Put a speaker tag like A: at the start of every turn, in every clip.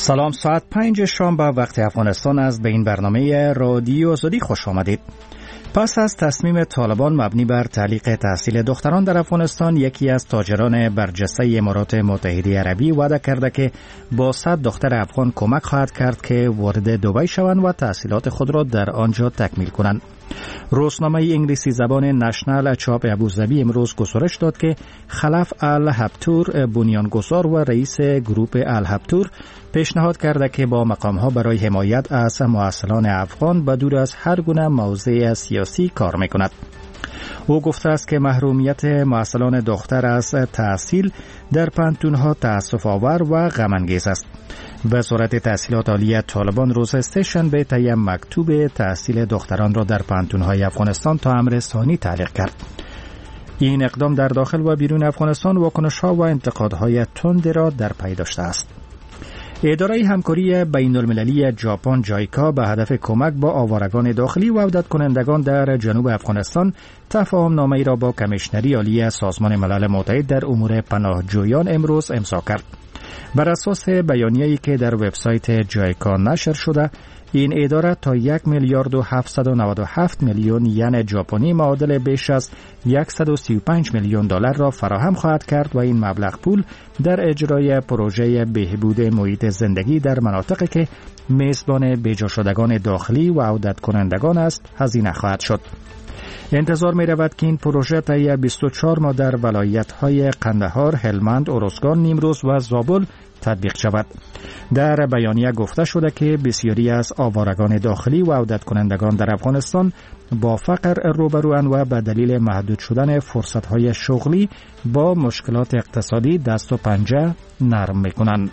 A: سلام، ساعت 5 شام به وقت افغانستان است. به این برنامه رادیو آزادی خوش آمدید. پس از تصمیم طالبان مبنی بر تعلیق تحصیل دختران در افغانستان، یکی از تاجران برجسته امارات متحده عربی وعده کرده که با 100 دختر افغان کمک خواهد کرد که وارد دبی شوند و تحصیلات خود را در آنجا تکمیل کنند. روزنامه انگلیسی زبان نشنل چاپ ابوظبی امروز گزارش داد که خلف الهبتور، بنیانگذار و رئیس گروپ الهبتور، پیشنهاد کرده که با مقام‌ها برای حمایت از مواصلان افغان به دور از هر گونه موضع سیاسی کار می‌کند. او گفته است که محرومیت مواصلان دختر از تحصیل در پانتون‌ها تأسف‌آور و غم‌انگیز است. وزارت تحصیلات عالی طالبان روز سه‌شنبه طی مکتوب تحصیل دختران را در پانتون‌های افغانستان تا امر ثانی تعلیق کرد. این اقدام در داخل و بیرون افغانستان واکنش‌ها و انتقادهای تند را در پی داشته است. اداره همکاری بین‌المللی ژاپن جایکا به هدف کمک با آوارگان داخلی و عودت کنندگان در جنوب افغانستان تفاهم نامه‌ای را با کمیشنری عالی سازمان ملل متحد در امور پناهجویان امروز امضا کرد. بر اساس بیانیه‌ای که در وبسایت جایکا نشر شده، این اداره تا 1 میلیارد و 797 میلیون ین ژاپنی معادل بیش از 135 میلیون دلار را فراهم خواهد کرد و این مبلغ پول در اجرای پروژه بهبود محیط زندگی در مناطقی که میزبان بجا شدگان داخلی و عودت کنندگان است هزینه خواهد شد. انتظار می رود که این پروژه طی 24 ماه در ولایت‌های قندهار، هلمند، اورزگان، نیمروز و زابل تطبیق شود. در بیانیه گفته شده که بسیاری از آوارگان داخلی و عودت کنندگان در افغانستان با فقر روبروان و به دلیل محدود شدن فرصت‌های شغلی با مشکلات اقتصادی دست و پنجه نرم می‌کنند.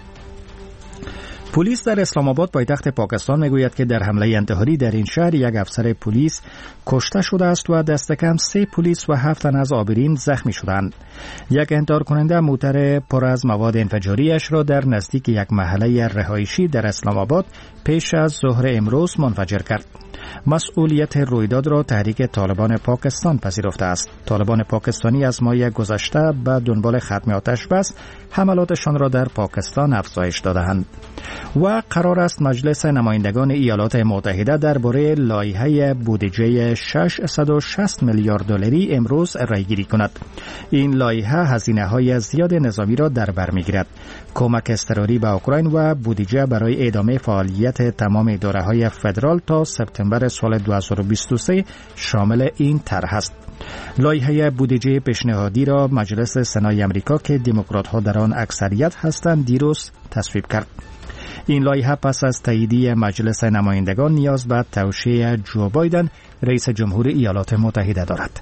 A: پلیس در اسلام آباد پایتخت پاکستان میگوید که در حمله انتحاری در این شهر یک افسر پلیس کشته شده است و دست کم 3 پلیس و 7 تن از آبرین زخمی شدند. یک انتحار کننده موتر پر از مواد انفجاریش را در نزدیک یک محله رهایشی در اسلام آباد پیش از ظهر امروز منفجر کرد. مسئولیت رویداد را تحریک طالبان پاکستان پذیرفته است. طالبان پاکستانی از ماه گذشته به دنبال ختم آتش بس حملاتشان را در پاکستان افزایش داده‌اند. و قرار است مجلس نمایندگان ایالات متحده درباره لایحه بودجه 660 میلیارد دلاری امروز رأی‌گیری کند. این لایحه هزینه‌های زیاد نظامی را در بر می‌گیرد. کمک اضطراری به اوکراین و بودجه برای ادامه فعالیت تمام اداره‌های فدرال تا سپتامبر سال 2023 شامل این طرح است. لایحه بودجه پیشنهادی را مجلس سنای آمریکا که دموکرات‌ها در آن اکثریت هستند دیروز تصویب کرد. این لایحه پس از تاییدیه مجلس نمایندگان نیاز به توشیح جو بایدن رئیس جمهور ایالات متحده دارد.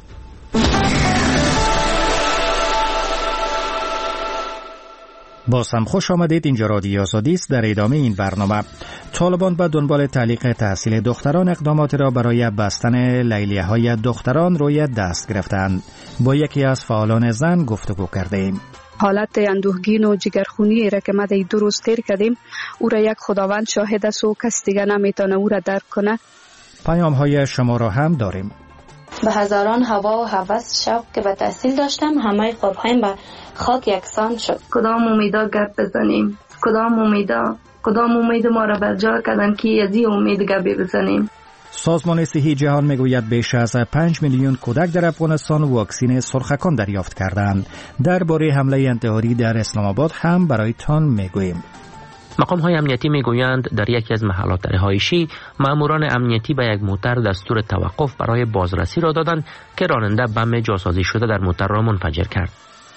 A: باز هم خوش آمدید. اینجا رادیو آزادی است. در ادامه این برنامه، طالبان به دنبال تعلیق تحصیل دختران اقدامات را برای بستن لیلیه‌های دختران روی دست گرفتند. با یکی از فعالان زن گفتگو کردیم.
B: حالت اندوهگین و جگرخونی را که ما در 2 روز تیر کردیم، او را یک خداوند شاهد است و کس دیگه نمیتونه او را درک کنه.
A: پیام‌های شما را هم داریم.
C: به هزاران هوا و هوس شوق که به تحصیل داشتم، همه خوابهایم به خاک یکسان شد.
D: کدام امیدا گپ بزنیم؟ کدام امید ما را بر جا کردن که از این امید گپ بزنیم؟
A: سازمان صحی جهان میگوید بیش از 5 میلیون کودک در افغانستان واکسن سرخکان دریافت کردند. درباره حمله انتحاری در اسلام آباد هم برایتان میگوییم.
E: مقام‌های امنیتی میگویند در یکی از محلات رهایشی ماموران امنیتی به یک موتر دستور توقف برای بازرسی را دادند که راننده بم جاسازی شده در موتر را منفجر کرد.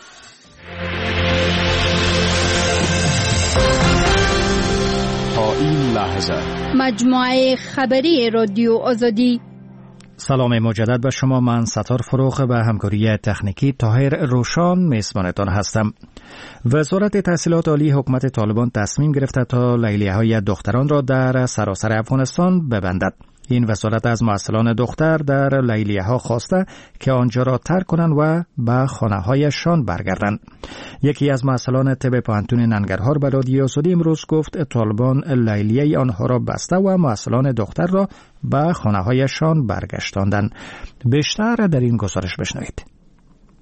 F: تا این لحظه
G: مجموعه خبری رادیو آزادی.
A: سلام مجدد به شما. من ستار فروغ به همکاری تکنیکی طاهر روشان میزبانتان هستم. وزارت تحصیلات عالی حکومت طالبان تصمیم گرفته تا لیلیه‌های دختران را در سراسر افغانستان ببندد. این وزارت از مواصلان دختر در لیلیه‌ها خواسته که آنجا را ترک کنند و به خانه‌هایشان برگردند. یکی از مواصلان طب پانتون ننگرهار به رادیو آزادی امروز گفت طالبان لیلیه آنها را بسته و مواصلان دختر را به خانه‌هایشان برگشتاندند. بیشتر در این گزارش بشنوید.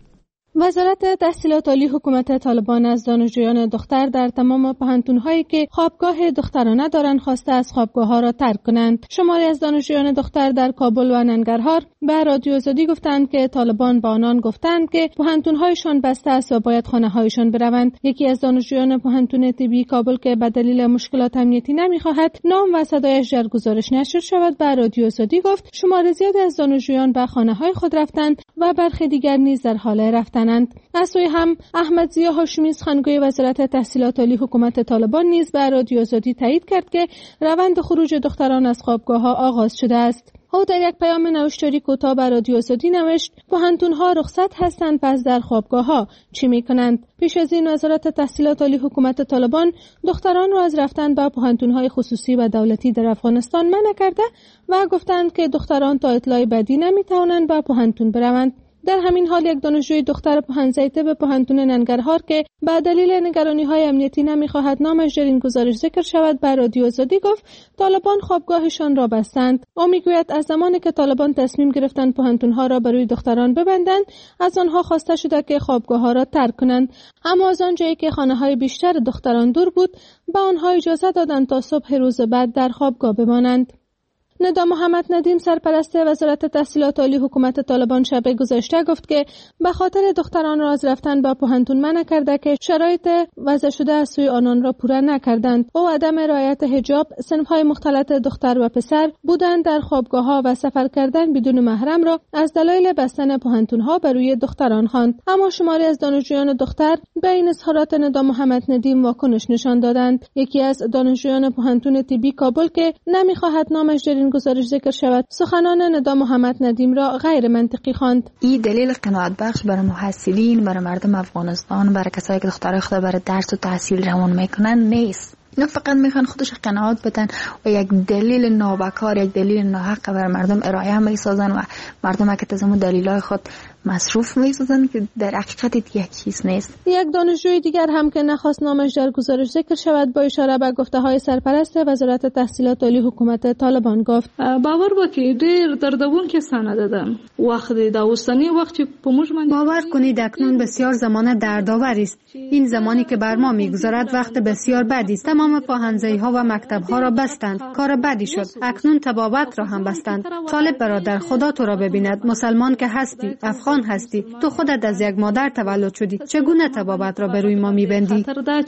H: وزارت تحصیلات عالی حکومت طالبان از دانشجویان دختر در تمام پوهنتون‌هایی که خوابگاه دخترانه دارند خواسته از خوابگاه‌ها را ترک کنند. شماری از دانشجویان دختر در کابل و ننگرهار به رادیو آزادی گفتند که طالبان با آنان گفتند که پوهنتون‌هایشان بسته است و باید خانه‌هایشان بروند. یکی از دانشجویان پوهنتون طبی کابل که به دلیل مشکلات امنیتی نمی‌خواهد نام و صدایش در گزارش نشر شود به رادیو آزادی گفت شمار زیادی از دانشجویان به خانه‌های خود رفتند و برخی دیگر نیز در حال رفتن. از سوی هم احمد ضیا هاشمی سخنگوی وزارت تحصیلات عالی حکومت طالبان نیز به رادیو آزادی تایید کرد که روند خروج دختران از خوابگاه‌ها آغاز شده است. او در یک پیام نوشتاری کوتاه به رادیو آزادی نوشت پوهنتون‌ها رخصت هستند پس در خوابگاه‌ها چی می‌کنند؟ پیش از این وزارت تحصیلات عالی حکومت طالبان دختران را از رفتن به پوهنتون‌های خصوصی و دولتی در افغانستان منع کرده و گفتند که دختران تا اطلاع بعدی نمی‌توانند به پوهنتون بروند. در همین حال یک دانشجوی دختر پهن‌زیته به پوهنتون ننگرهار که به دلیل نگرانی‌های امنیتی نمی‌خواهد نامش در این گزارش ذکر شود به رادیو آزادی گفت طالبان خوابگاهشان را بستند. او میگوید از زمانی که طالبان تصمیم گرفتند پوهنتون‌ها را برای دختران ببندند از آنها خواسته شده که خوابگاه‌ها را ترک کنند، اما از آنجایی که خانه‌های بیشتر دختران دور بود به آنها اجازه دادند تا صبح روز بعد در خوابگاه بمانند. ندا محمد ندیم سرپرست وزارت تحصیلات عالی حکومت طالبان شب گذشته گفت که به خاطر دختران را از رفتن به پوهنتون منع کرده که شرایط وضع شده از سوی آنان را پوره نکردند. او عدم رعایت حجاب، صنف‌های مختلط دختر و پسر، بودن در خوابگاه‌ها و سفر کردن بدون محرم را از دلایل بستن پوهنتون‌ها بر روی دختران خواند. اما شماری از دانشجویان دختر به این اظهارات ندا محمد ندیم واکنش نشان دادند. یکی از دانشجویان پوهنتون طبی کابل که نمی‌خواهد نامش در گزارش ذکر شود سخنان ندا محمد ندیم را غیر منطقی خواند.
I: این دلیل قناعت بخش برای محصلین، برای مردم افغانستان، برای کسایی که دخترای خود برای درس و تحصیل روان میکنن نیست. اینا فقط میخوان خودش قناعت بدن و یک دلیل نابکار، یک دلیل ناحق برای مردم ارائه میسازن و مردم که تزمون دلیلای خود مصروف میسازن که در حقیقت یک چیز نیست.
H: یک دانشجوی دیگر هم که نخواست نامش در گزارش ذکر شود با اشاره به گفته‌های سرپرست وزارت تحصیلات عالی حکومت طالبان گفت
J: باور وکړئ ډېر دردونکې سند ده وخت د اوسنی وخت په موږ باندې
K: باور کنید اکنون بسیار زمان دردآور است. این زمانی که بر ما میگذرد وقت بسیار بدی است. تمام پاهنزی‌ها و مکتب‌ها را بستند. کار بدی شد. اکنون طبابت را هم بستند. طالب برادر خدا تو را ببیند. مسلمان که هستی، افغان هستی، تو خودت از یک مادر تولد شدی، چگونه طبابت را به روی ما میبندی؟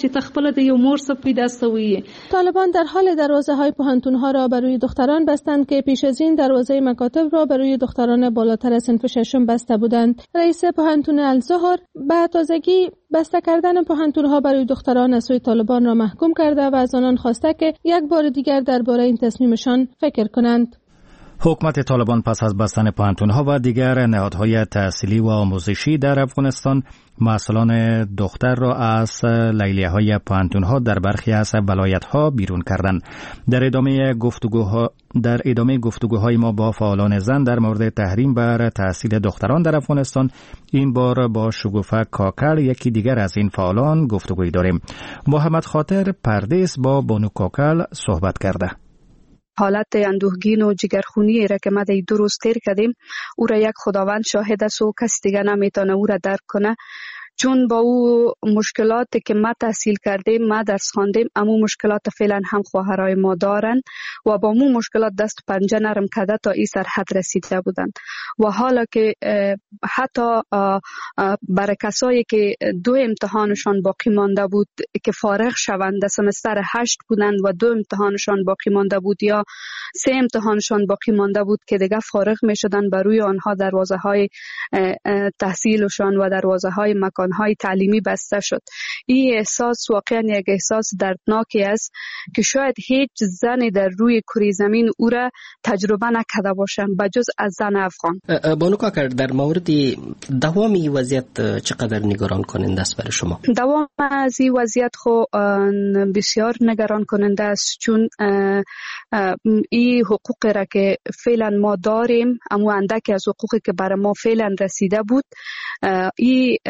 H: طالبان در حال دروازه‌های پوهنتون‌ها را بر روی دختران بستند که پیش از این دروازه مکاتب را بر روی دختران بالاتر از صنف ششم بسته بودند. رئیس پوهنتون الزهر به تازگی بسته کردن پوهنتون‌ها برای دختران از سوی طالبان را محکوم کرده و از آنان خواسته که یک بار دیگر درباره این تصمیمشان فکر کنند.
A: حکومت طالبان پس از بستن پوهنتون‌ها و دیگر نهادهای تحصیلی و آموزشی در افغانستان مسئولان دختر را از لیلیه‌های پوهنتون‌ها در برخی از ولایت‌ها بیرون کردند. در ادامه گفتگوهای ما با فعالان زن در مورد تحریم بر تحصیل دختران در افغانستان این بار با شگوفه کاکل یکی دیگر از این فعالان گفتگوی داریم. محمد خاطر پردیس با بانو کاکل صحبت کرده.
B: حالت اندوهگین و جگرخونی را که ما در 2 روز تیر کردیم او را یک خداوند شاهد است و کس دیگه نمیتونه او را درک کنه، چون با او مشکلاتی که ما تحصیل کردیم، ما درس خواندیم، امو مشکلات فعلا هم خواهرای ما دارن و با مو مشکلات دست پنجه نرم کرده تا این سرحد رسیده بودن و حالا که حتی برای کسایی که 2 امتحانشان باقی مانده بود که فارغ شوند، سمستر 8 بودند و 2 امتحانشان باقی مانده بود یا 3 امتحانشان باقی مانده بود که دیگه فارغ می شدن، بر روی آنها دروازه های تحصیلشان و دروازه های مکان های تعلیمی بسته شد. این احساس واقعا یک احساس دردناکی است که شاید هیچ زنی در روی کره زمین او را تجربه نکرده باشم بجز از زن افغان.
L: بانو کاکر، در مورد دوام این وضعیت چقدر نگران کننده است برای شما؟
B: دوام از این وضعیت خو بسیار نگران کننده است، چون این حقوق را که فعلا ما داریم، اما اندکی از حقوقی که برای ما فعلا رسیده بود، این از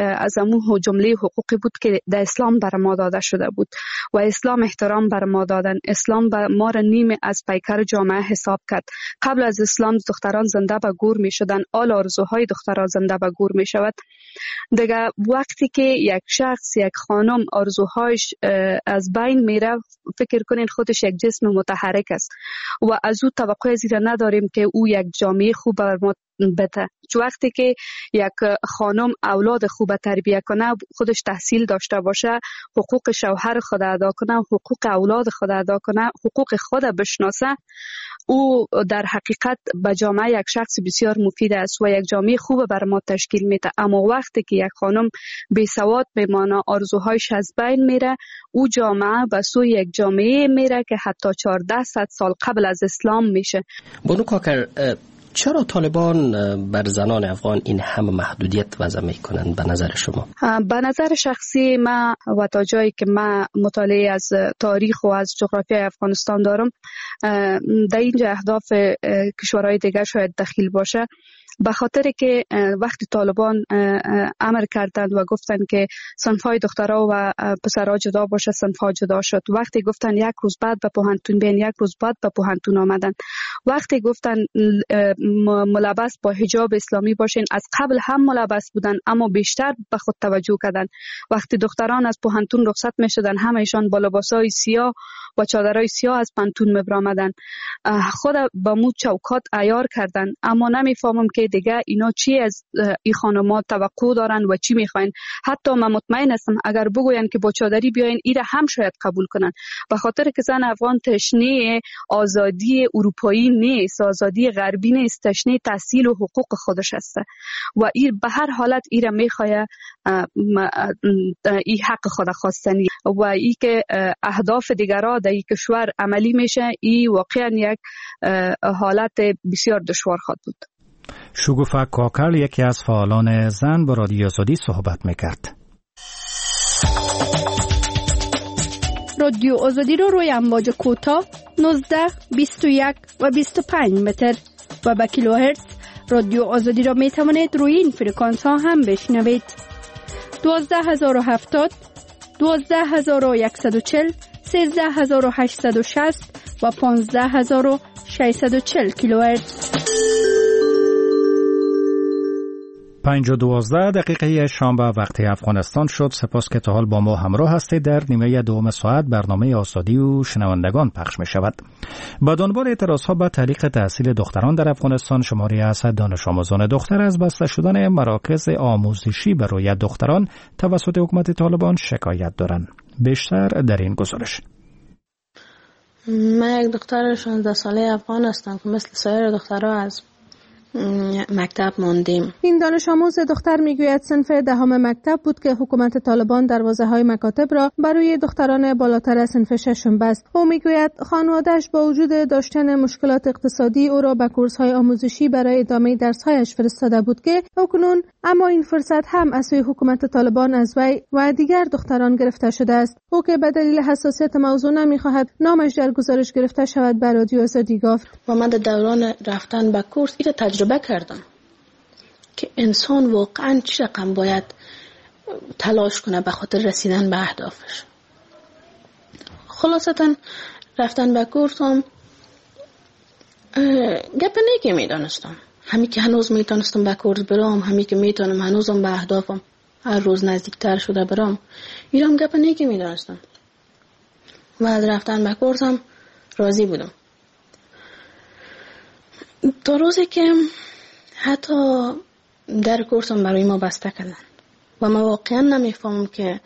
B: امو جمله حقوقی بود که در اسلام بر ما داده شده بود و اسلام احترام بر ما دادن. اسلام بر ما را نیم از پیکر جامعه حساب کرد. قبل از اسلام دختران زنده به گور می شدن، آل آرزوهای دختران زنده به گور می شود. دیگه وقتی که یک شخص، یک خانم آرزوهایش از بین میره، فکر کنین خودش یک جسم متحرک است و از او توقع زیرا نداریم که او یک جامعه خوب بر ما بده. چون وقتی که یک خانم اولاد خوب تربیت کنه، خودش تحصیل داشته باشه، حقوق شوهر خود ادا کنه، حقوق اولاد خود ادا کنه، حقوق خود بشناسه، او در حقیقت به جامعه یک شخص بسیار مفید است و یک جامعه خوب بر ما تشکیل میده. اما وقتی که یک خانم بی سواد میمانه، آرزوهایش از بین میره، او جامعه به سوی یک جامعه میره که حتی 1400 سال قبل از اسلام میشه.
L: بانو کاکر، چرا طالبان بر زنان افغان این همه محدودیت وضع میکنند به نظر شما؟
B: به نظر شخصی من و تا جایی که من مطالعه از تاریخ و از جغرافیای افغانستان دارم، در اینجا اهداف کشورهای دیگر شاید دخیل باشه. به خاطر که وقتی طالبان امر کردند و گفتند که صنفهای دخترها و پسرها جدا باشه، صنفها جدا شد. وقتی گفتند یک روز بعد به پوهنتون بیاین، یک روز بعد به پوهنتون آمدن. وقتی گفتند ملبس با حجاب اسلامی باشین، از قبل هم ملبس بودن اما بیشتر به خود توجه کردند. وقتی دختران از پوهنتون رخصت می شدن، همهشان با لباسای سیاه و چادرای سیاه از پوهنتون می برآمدن. خود با مو چوکات عیار کردن. اما نمیفهمم که دیگه اینا چی از این خانم‌ها توقع دارن و چی میخواین. حتی من مطمئن هستم اگر بگوین که با چادری بیاین، ایره هم شاید قبول کنن. به خاطر که زن افغان تشنه آزادی اروپایی نیست، آزادی غربی نیست، تشنه تحصیل و حقوق خودش هست و این به هر حالت ایره میخواد این حق خود خواستنی و ای که اهداف دیگرها در این کشور عملی میشه، این واقعا یک حالت بسیار دشوار خواهد بود.
A: شگوفه کاکل، یکی از فعالان زن، با رادیو آزادی صحبت میکرد.
G: رادیو آزادی رو روی امواج کوتاه 19، 21 و 25 متر و با کیلوهرتز رادیو آزادی را می توانید روی این فرکانس ها هم بشنوید. 12070، 12140، 13860 و 15640 کیلوهرتز.
A: 5:12 شام وقت افغانستان شد. سپاس که تا حال با ما همراه هستید. در نیمه دوم ساعت برنامه آزادی و شنوندگان پخش می شود. با دنبال اعتراضها به تعلیق تحصیل دختران در افغانستان، شماری از دانش آموزان دختر از بسته شدن مراکز آموزشی برای دختران توسط حکومت طالبان شکایت دارند. بیشتر در این گزارش.
M: من یک دختر 16 ساله افغان هستم که مثل سایر دخترها از مکتب ماندیم.
H: این دانش آموز دختر میگوید صنف دهم مکتب بود که حکومت طالبان دروازه‌های مکاتب را برای دختران بالاتر از صنف ششم بست. او میگوید خانواده‌اش با وجود داشتن مشکلات اقتصادی او را به کورس‌های آموزشی برای ادامه درس‌هایش فرستاده بود که اکنون اما این فرصت هم از سوی حکومت طالبان از وی و دیگر دختران گرفته شده است. او که به دلیل حساسیت موضوع نمی‌خواهد نامش در گزارش گرفته شود به رادیو آزادی گفت:
M: و من در دوران رفتن به کورس این تجربه کردم که انسان واقعا چه رقم باید تلاش کنه به خاطر رسیدن به اهدافش. خلاصتا رفتن به کورس هم گپ نیکی میدانستم. همی که هنوز میتونستم به کورس برام، همی که میتونم هنوزم به اهدافم هر روز نزدیکتر شده برام، اینم گپ نیکی میدانستم و از رفتن به کورس هم راضی بودم. تا روزی که حتی در کورسم برای ما بسته کردن و من واقعا نمیفهمم که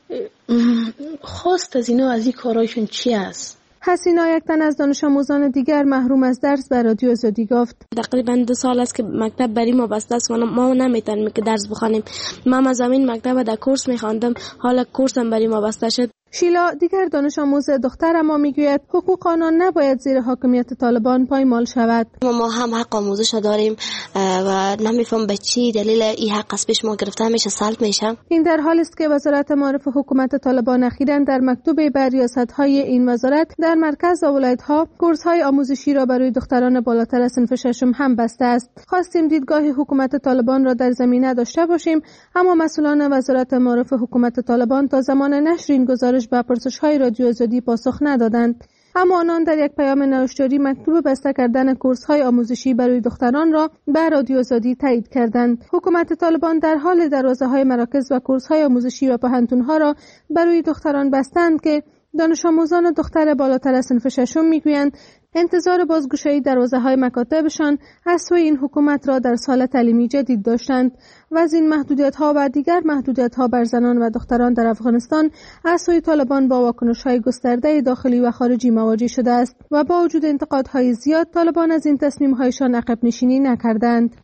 M: خواست از اینا، از این کارایشون چی است.
H: حسینا، یک تن از دانش آموزان دیگر محروم از درس به رادیو آزادی گفت:
N: تقریبا 2 سال است که مکتب برای ما بسته است و ما نمیتونیم که درس بخوانیم. ما مضامین مکتب در کورس میخواندم، حالا کورسم برای ما بسته شد.
H: شیلا دیگر دانش آموز دختر ما میگوید حقوق آنان نباید زیر حاکمیت طالبان پایمال شود.
N: ما هم حق آموزش داریم و نمیفهم به چی دلیل این حق از پیش ما گرفته میشه، سلب میشه.
H: این در حالی است که وزارت معارف حکومت طالبان اخیراً در مکتوبی بر ریاست‌های این وزارت در مرکز و ولایت‌ها کورس‌های آموزشی را برای دختران بالاتر از صنف ششم هم بسته است. خواستیم دیدگاه حکومت طالبان را در زمینه داشته باشیم، اما مسئولان وزارت معارف حکومت طالبان تا زمان نشر این گزارش به پرسش‌های رادیو آزادی پاسخ ندادند. اما آنان در یک پیام نوشتاری مکتوب بسته کردن کورس‌های آموزشی برای دختران را به رادیو آزادی تایید کردند. حکومت طالبان در حال دروازه‌های مراکز و کورس‌های آموزشی و پهنتون‌ها را برای دختران بستند که دانش آموزان دختر بالاتر از صنف ششم میگویند انتظار بازگشایی دروازه‌های مکاتبشان از سوی این حکومت را در سال تعلیمی جدید داشتند و از این محدودیت‌ها و دیگر محدودیت‌ها بر زنان و دختران در افغانستان از سوی طالبان با واکنش‌های گسترده داخلی و خارجی مواجه شده است و با وجود انتقادهای زیاد طالبان از این تصمیم‌هایشان عقب نشینی نکردند.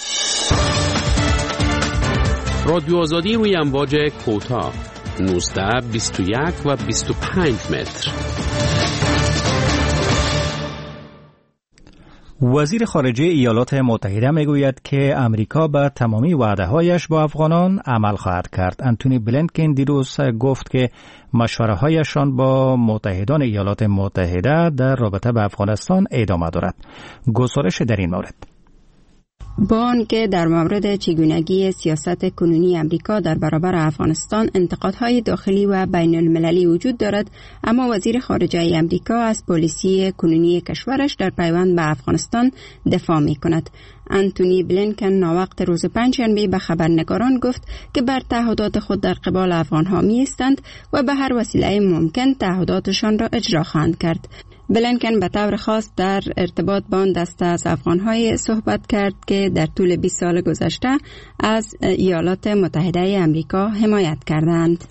F: رادیو آزادی روی امواج کوتاه 19 21 و 25 متر.
A: وزیر خارجه ایالات متحده میگوید که امریکا به تمامی وعده‌هایش با افغانان عمل خواهد کرد. انتونی بلینکن دیروز گفت که مشوره‌هایشان با متحدان ایالات متحده در رابطه به افغانستان ادامه دارد. گزارش در این مورد.
O: با آنکه در مورد چگونگی سیاست کنونی امریکا در برابر افغانستان انتقادهای داخلی و بین المللی وجود دارد، اما وزیر خارجه امریکا از پالیسی کنونی کشورش در پیوند به افغانستان دفاع می کند. انتونی بلینکن ناوقت روز پنجشنبه به خبرنگاران گفت که بر تعهدات خود در قبال افغانها می ایستند و به هر وسیله ممکن تعهداتشان را اجرا خواهند کرد. بلینکن به طور خاص در ارتباط با آن دسته از افغان‌های صحبت کرد که در طول 20 سال گذشته از ایالات متحده آمریکا حمایت کردند.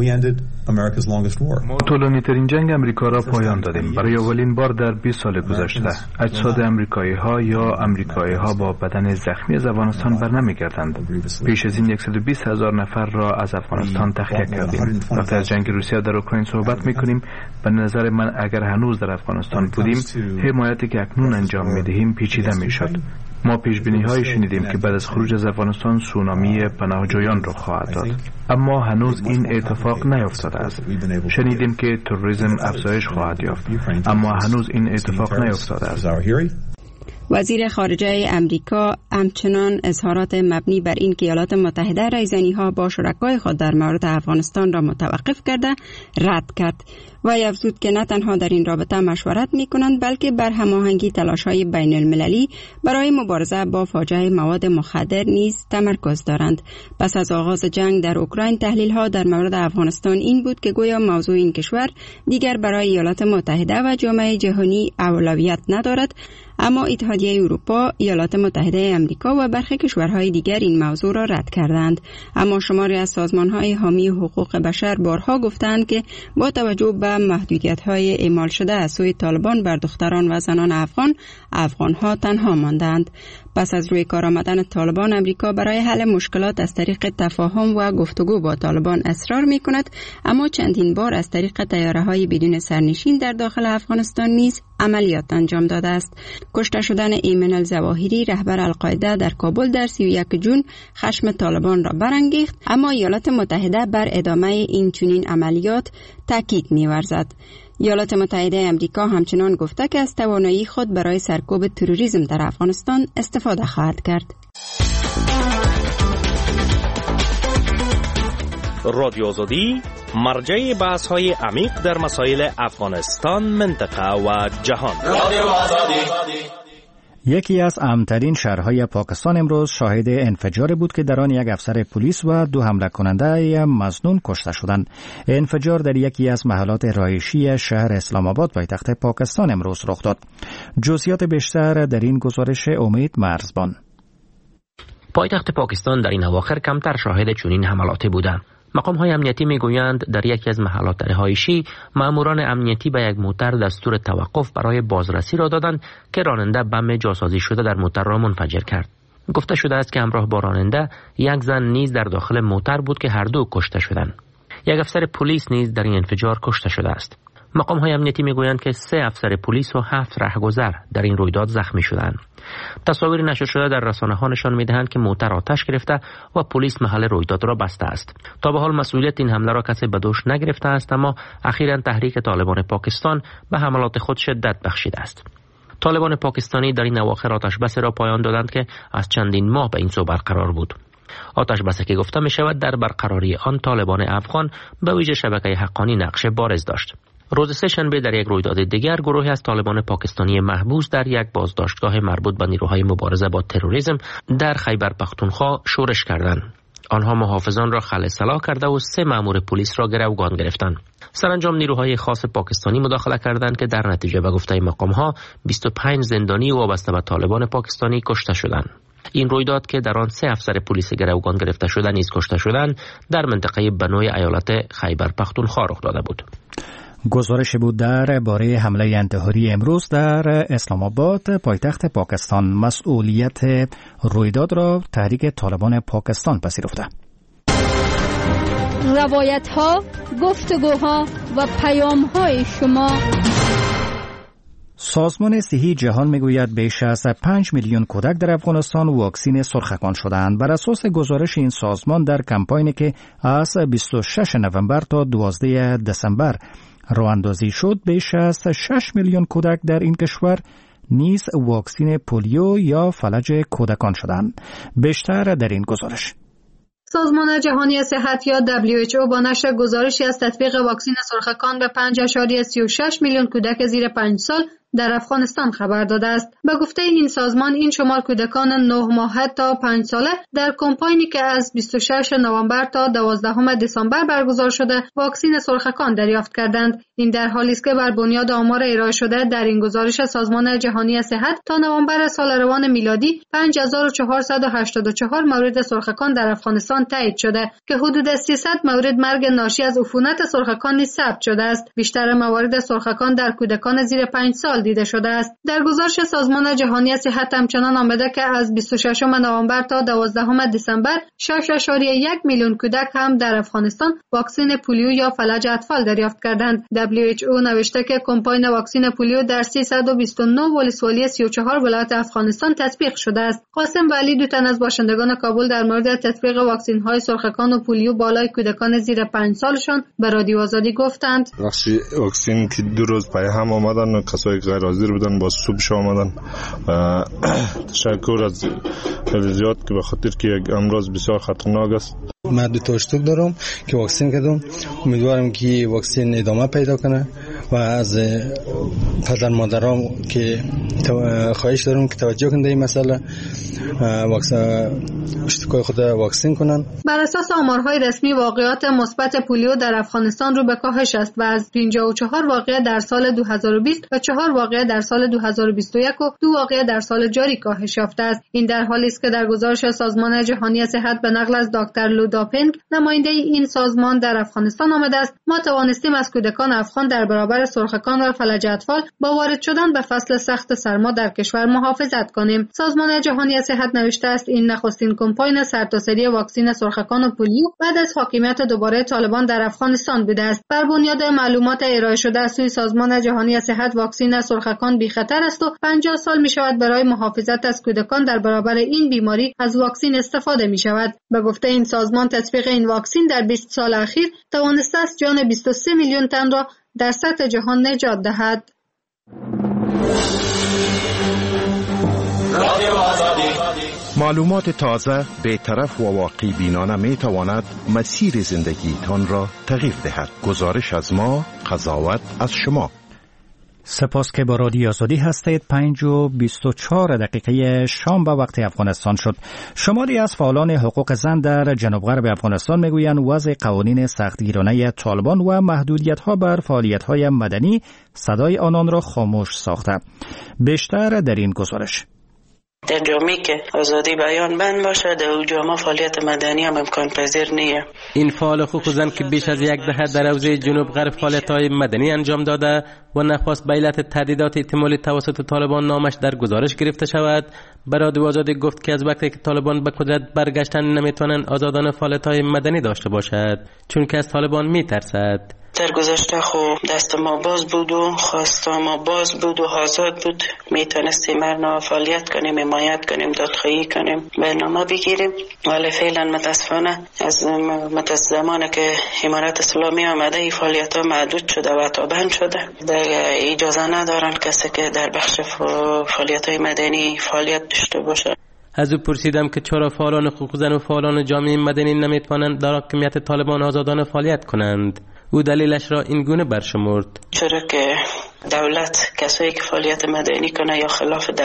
P: ما طولانی‌ترین جنگ امریکا را پایان دادیم. برای اولین بار در 20 سال گذشته اجساد امریکایی‌ها یا امریکایی‌ها با بدن زخمی از افغانستان برنمی‌گردند. پیش از این 120,000 نفر را از افغانستان تخلیه کردیم. وقتی از جنگ روسیه در اوکراین صحبت می‌کنیم، به نظر من اگر هنوز در افغانستان بودیم، حمایتی که اکنون انجام می‌دهیم پیچیده می‌شد. ما پیش‌بینی‌هایی شنیدیم که بعد از خروج از افغانستان سونامی پناهجویان رخ خواهد داد، اما هنوز این اتفاق نیفتاده است. شنیدیم که تروریسم افزایش خواهد یافت، اما هنوز این اتفاق نیفتاده است.
O: وزیر خارجه امریکا همچنان اظهارات مبنی بر این که ایالات متحده رایزنی‌ها با شرکای خود در مورد افغانستان را متوقف کرده رد کرد و افزود که نه تنها در این رابطه مشورت می‌کنند بلکه بر هماهنگی تلاش‌های بین المللی برای مبارزه با فاجعه مواد مخدر نیز تمرکز دارند. پس از آغاز جنگ در اوکراین تحلیل‌ها در مورد افغانستان این بود که گویا موضوع این کشور دیگر برای ایالات متحده و جامعه جهانی اولویت ندارد، اما اتحادیه اروپا، ایالات متحده آمریکا و برخی کشورهای دیگر این موضوع را رد کردند. اما شماری از سازمان‌های حامی حقوق بشر بارها گفتند که با توجه به محدودیت‌های اعمال شده از سوی طالبان بر دختران و زنان افغان‌ها تنها ماندند. پس از روی کار آمدن طالبان، امریکا برای حل مشکلات از طریق تفاهم و گفتگو با طالبان اصرار می‌کند، اما چندین بار از طریق طیاره‌های بدون سرنشین در داخل افغانستان نیز عملیات انجام داده است. کشته شدن ایمن الظواهری رهبر القاعده در کابل در 31 جون خشم طالبان را برانگیخت، اما ایالات متحده بر ادامه این چنین عملیات تاکید می‌ورزد. ایالات متحده آمریکا همچنان گفته که از توانایی خود برای سرکوب تروریسم در افغانستان استفاده خواهد کرد.
Q: رادیو آزادی مرجع بحث‌های عمیق در مسائل افغانستان، منطقه و جهان. رادیو آزادی.
A: یکی از امن‌ترین شهرهای پاکستان امروز شاهد انفجاری بود که در آن یک افسر پلیس و 2 حمله کننده مظنون کشته شدند. انفجار در یکی از محلات رهایشی شهر اسلام آباد پایتخت پاکستان امروز رخ داد. جزئیات بیشتر در این گزارش امید مرزبان.
E: پایتخت پاکستان در این اواخر کمتر شاهد چنین حملاتی بوده. مقام‌های امنیتی میگویند در یکی از محلات رهایشی ماموران امنیتی به یک موتر دستور توقف برای بازرسی را دادند که راننده بم جاسازی شده در موتر را منفجر کرد. گفته شده است که همراه با راننده یک زن نیز در داخل موتر بود که هر دو کشته شدند. یک افسر پلیس نیز در این انفجار کشته شده است. مقام‌های امنیتی میگویند که 3 افسر پلیس و 7 رهگذر در این رویداد زخمی شدند. تصاویر نشر شده در رسانه‌ها نشان می‌دهند که موتر آتش گرفته و پلیس محل رویداد را بسته است. تا به حال مسئولیت این حمله را کسی به دوش نگرفته است، اما اخیراً تحریک طالبان پاکستان به حملات خود شدت بخشیده است. طالبان پاکستانی در این اواخر آتشبس را پایان دادند که از چندین ماه به این سو برقرار بود. آتشبسی که گفته می شود در برقراری آن طالبان افغان به ویژه شبکه حقانی نقش بارز داشت. روز سه‌شنبه در یک رویداد دیگر گروهی از طالبان پاکستانی محبوس در یک بازداشتگاه مربوط به نیروهای مبارزه با تروریسم در خیبر پختونخوا شورش کردند. آنها محافظان را خلع سلاح کرده و 3 مأمور پلیس را گروگان گرفتند. سرانجام نیروهای خاص پاکستانی مداخله کردند که در نتیجه به گفته مقام‌ها 25 زندانی وابسته به طالبان پاکستانی کشته شدند. این رویداد که در آن 3 افسر پلیس گروگان گرفته شده نیز کشته شدند در منطقه بنوی ایالت خیبر پختونخوا رخ داده بود.
A: گزارش بود درباره حمله انتحاری امروز در اسلام آباد پایتخت پاکستان. مسئولیت رویداد را تحریک طالبان پاکستان پذیرفته.
G: روایت ها، گفتگوها و پیام های شما.
A: سازمان صحی جهان میگوید بیش از 5 میلیون کودک در افغانستان واکسین سرخکان شدند. بر اساس گزارش این سازمان در کمپاینی که از 26 نوامبر تا 12 دسامبر راه اندازی شد، بیش از 6 میلیون کودک در این کشور نیز واکسین پولیو یا فلج کودکان شدند. بیشتر در این گزارش.
K: سازمان جهانی صحت یا WHO با نشر گزارشی از تطبیق واکسین سرخکان به 5.36 میلیون کودک زیر 5 سال در افغانستان خبر داده است. به گفته این سازمان این شمار کودکان 9 ماهه تا 5 ساله در کمپاینی که از 26 نوامبر تا 12 دسامبر برگزار شده واکسین سرخکان دریافت کردند. این در حالی است که بر بنیاد آمار ارائه شده در این گزارش سازمان جهانی صحت تا نوامبر سال روان میلادی 5484 مورد سرخکان در افغانستان تایید شده که حدود 300 مورد مرگ ناشی از عفونت سرخکان نیز ثبت شده است. بیشتر موارد سرخکان در کودکان زیر 5 سال دیده شده است. در گزارش سازمان جهانی صحت همچنان آمده که از 26 نوامبر تا 12 دسامبر 6.1 میلیون کودک هم در افغانستان واکسن پولیو یا فلج اطفال دریافت کردند. WHO نوشته که کمپاین واکسن پولیو در 329 ولسوالی 34 ولایت افغانستان تطبیق شده است. قاسم ولی دو تن از باشندگان کابل در مورد تطبیق واکسن‌های سرخکان و پولیو بالای کودکان زیر 5 سالشان به رادیو آزادی گفتند.
R: واکسن که 2 روز پای هم آمدن، کسایی که غیر حاضر بودن با صبح آمدن. تشکر از خیلی زیاد که به خاطر که یک امراض بسیار خطرناک است.
S: من 2 تا اشتراک دارم که واکسن کردم. امیدوارم که واکسن ادامه پیدا کنه و از پدر مادرام که خواهش دارم که توجه کنند این مسئله اشتراک خود واکسن کنن.
K: بر اساس آمارهای رسمی واقعات مثبت پولیو در افغانستان رو به کاهش است و از 54 واقعه در سال 2020 و 4 واقعه در سال 2021 و 2 واقعه در سال جاری کاهش یافته است. این در حالی است که در گزارش سازمان جهانی صحت به نقل از دکتر لوداپنگ نماینده این سازمان در افغانستان آمده است: ما توانستیم از کودکان افغان در برابر سرخکان و فلج اطفال با وارد شدن به فصل سخت سرما در کشور محافظت کنیم. سازمان جهانی صحت نوشته است این نخستین کمپاین سرتاسری واکسن سرخکان و پولیو بعد از حاکمیت دوباره طالبان در افغانستان بوده است. بر بنیاد معلومات ارائه شده از سوی سازمان جهانی صحت واکسن سرخکان بی خطر است و 50 سال می شود برای محافظت از کودکان در برابر این بیماری از واکسن استفاده می شود. به گفته این سازمان تطبیق این واکسن در 20 سال اخیر توانسته است جان 23 میلیون تن را در سطح جهان نجات دهد.
T: معلومات تازه، بی‌طرف و واقعی بینانه می تواند مسیر زندگیتان را تغییر دهد. گزارش از ما، قضاوت از شما.
A: سپاس که با رادیو آزادی هستید. 5:24 شام به وقت افغانستان شد. شماری از فعالان حقوق زن در جنوب غرب افغانستان میگویند وضع قوانین سختگیرانه طالبان و محدودیت‌ها بر فعالیت‌های مدنی صدای آنان را خاموش ساخته. بیشتر در این گزارش.
U: در جامعه که آزادی بیان بند باشه در اون جامعه فعالیت مدنی هم امکان پذیر نیه.
V: این فعال حقوق زن که بیش از یک دهه در حوزه جنوب غرب فعالیت‌های مدنی انجام داده و نخواست به علت تهدیدات احتمالی توسط طالبان نامش در گزارش گرفته شود، به رادیو آزادی گفت که از وقتی که طالبان به قدرت برگشتن نمیتوانند آزادانه فعالیت‌های مدنی داشته باشد چون که از طالبان میترسد.
U: در گذشته خب دست ما باز بود و خواست ما باز بود و آزاد بود، میتونستیم هر فعالیت کنیم، حمایت کنیم، دادخواهی کنیم، برنامه بگیریم، ولی فعلا متاسفانه از زمانی که امارت اسلامی آمده این فعالیت ها محدود شده و تا بند شده. اجازه ندارن کسی که در بخش فعالیت های مدنی فعالیت داشته باشه.
V: از او پرسیدم که چرا فعالان حقوق زن و فعالان جامعه مدنی نمیتوانند در حاکمیت طالبان آزادانه فعالیت کنند. او دلیلش را این گونه برشمرد:
U: چرا که دولت کسایی که فعالیت مدنی کنه یا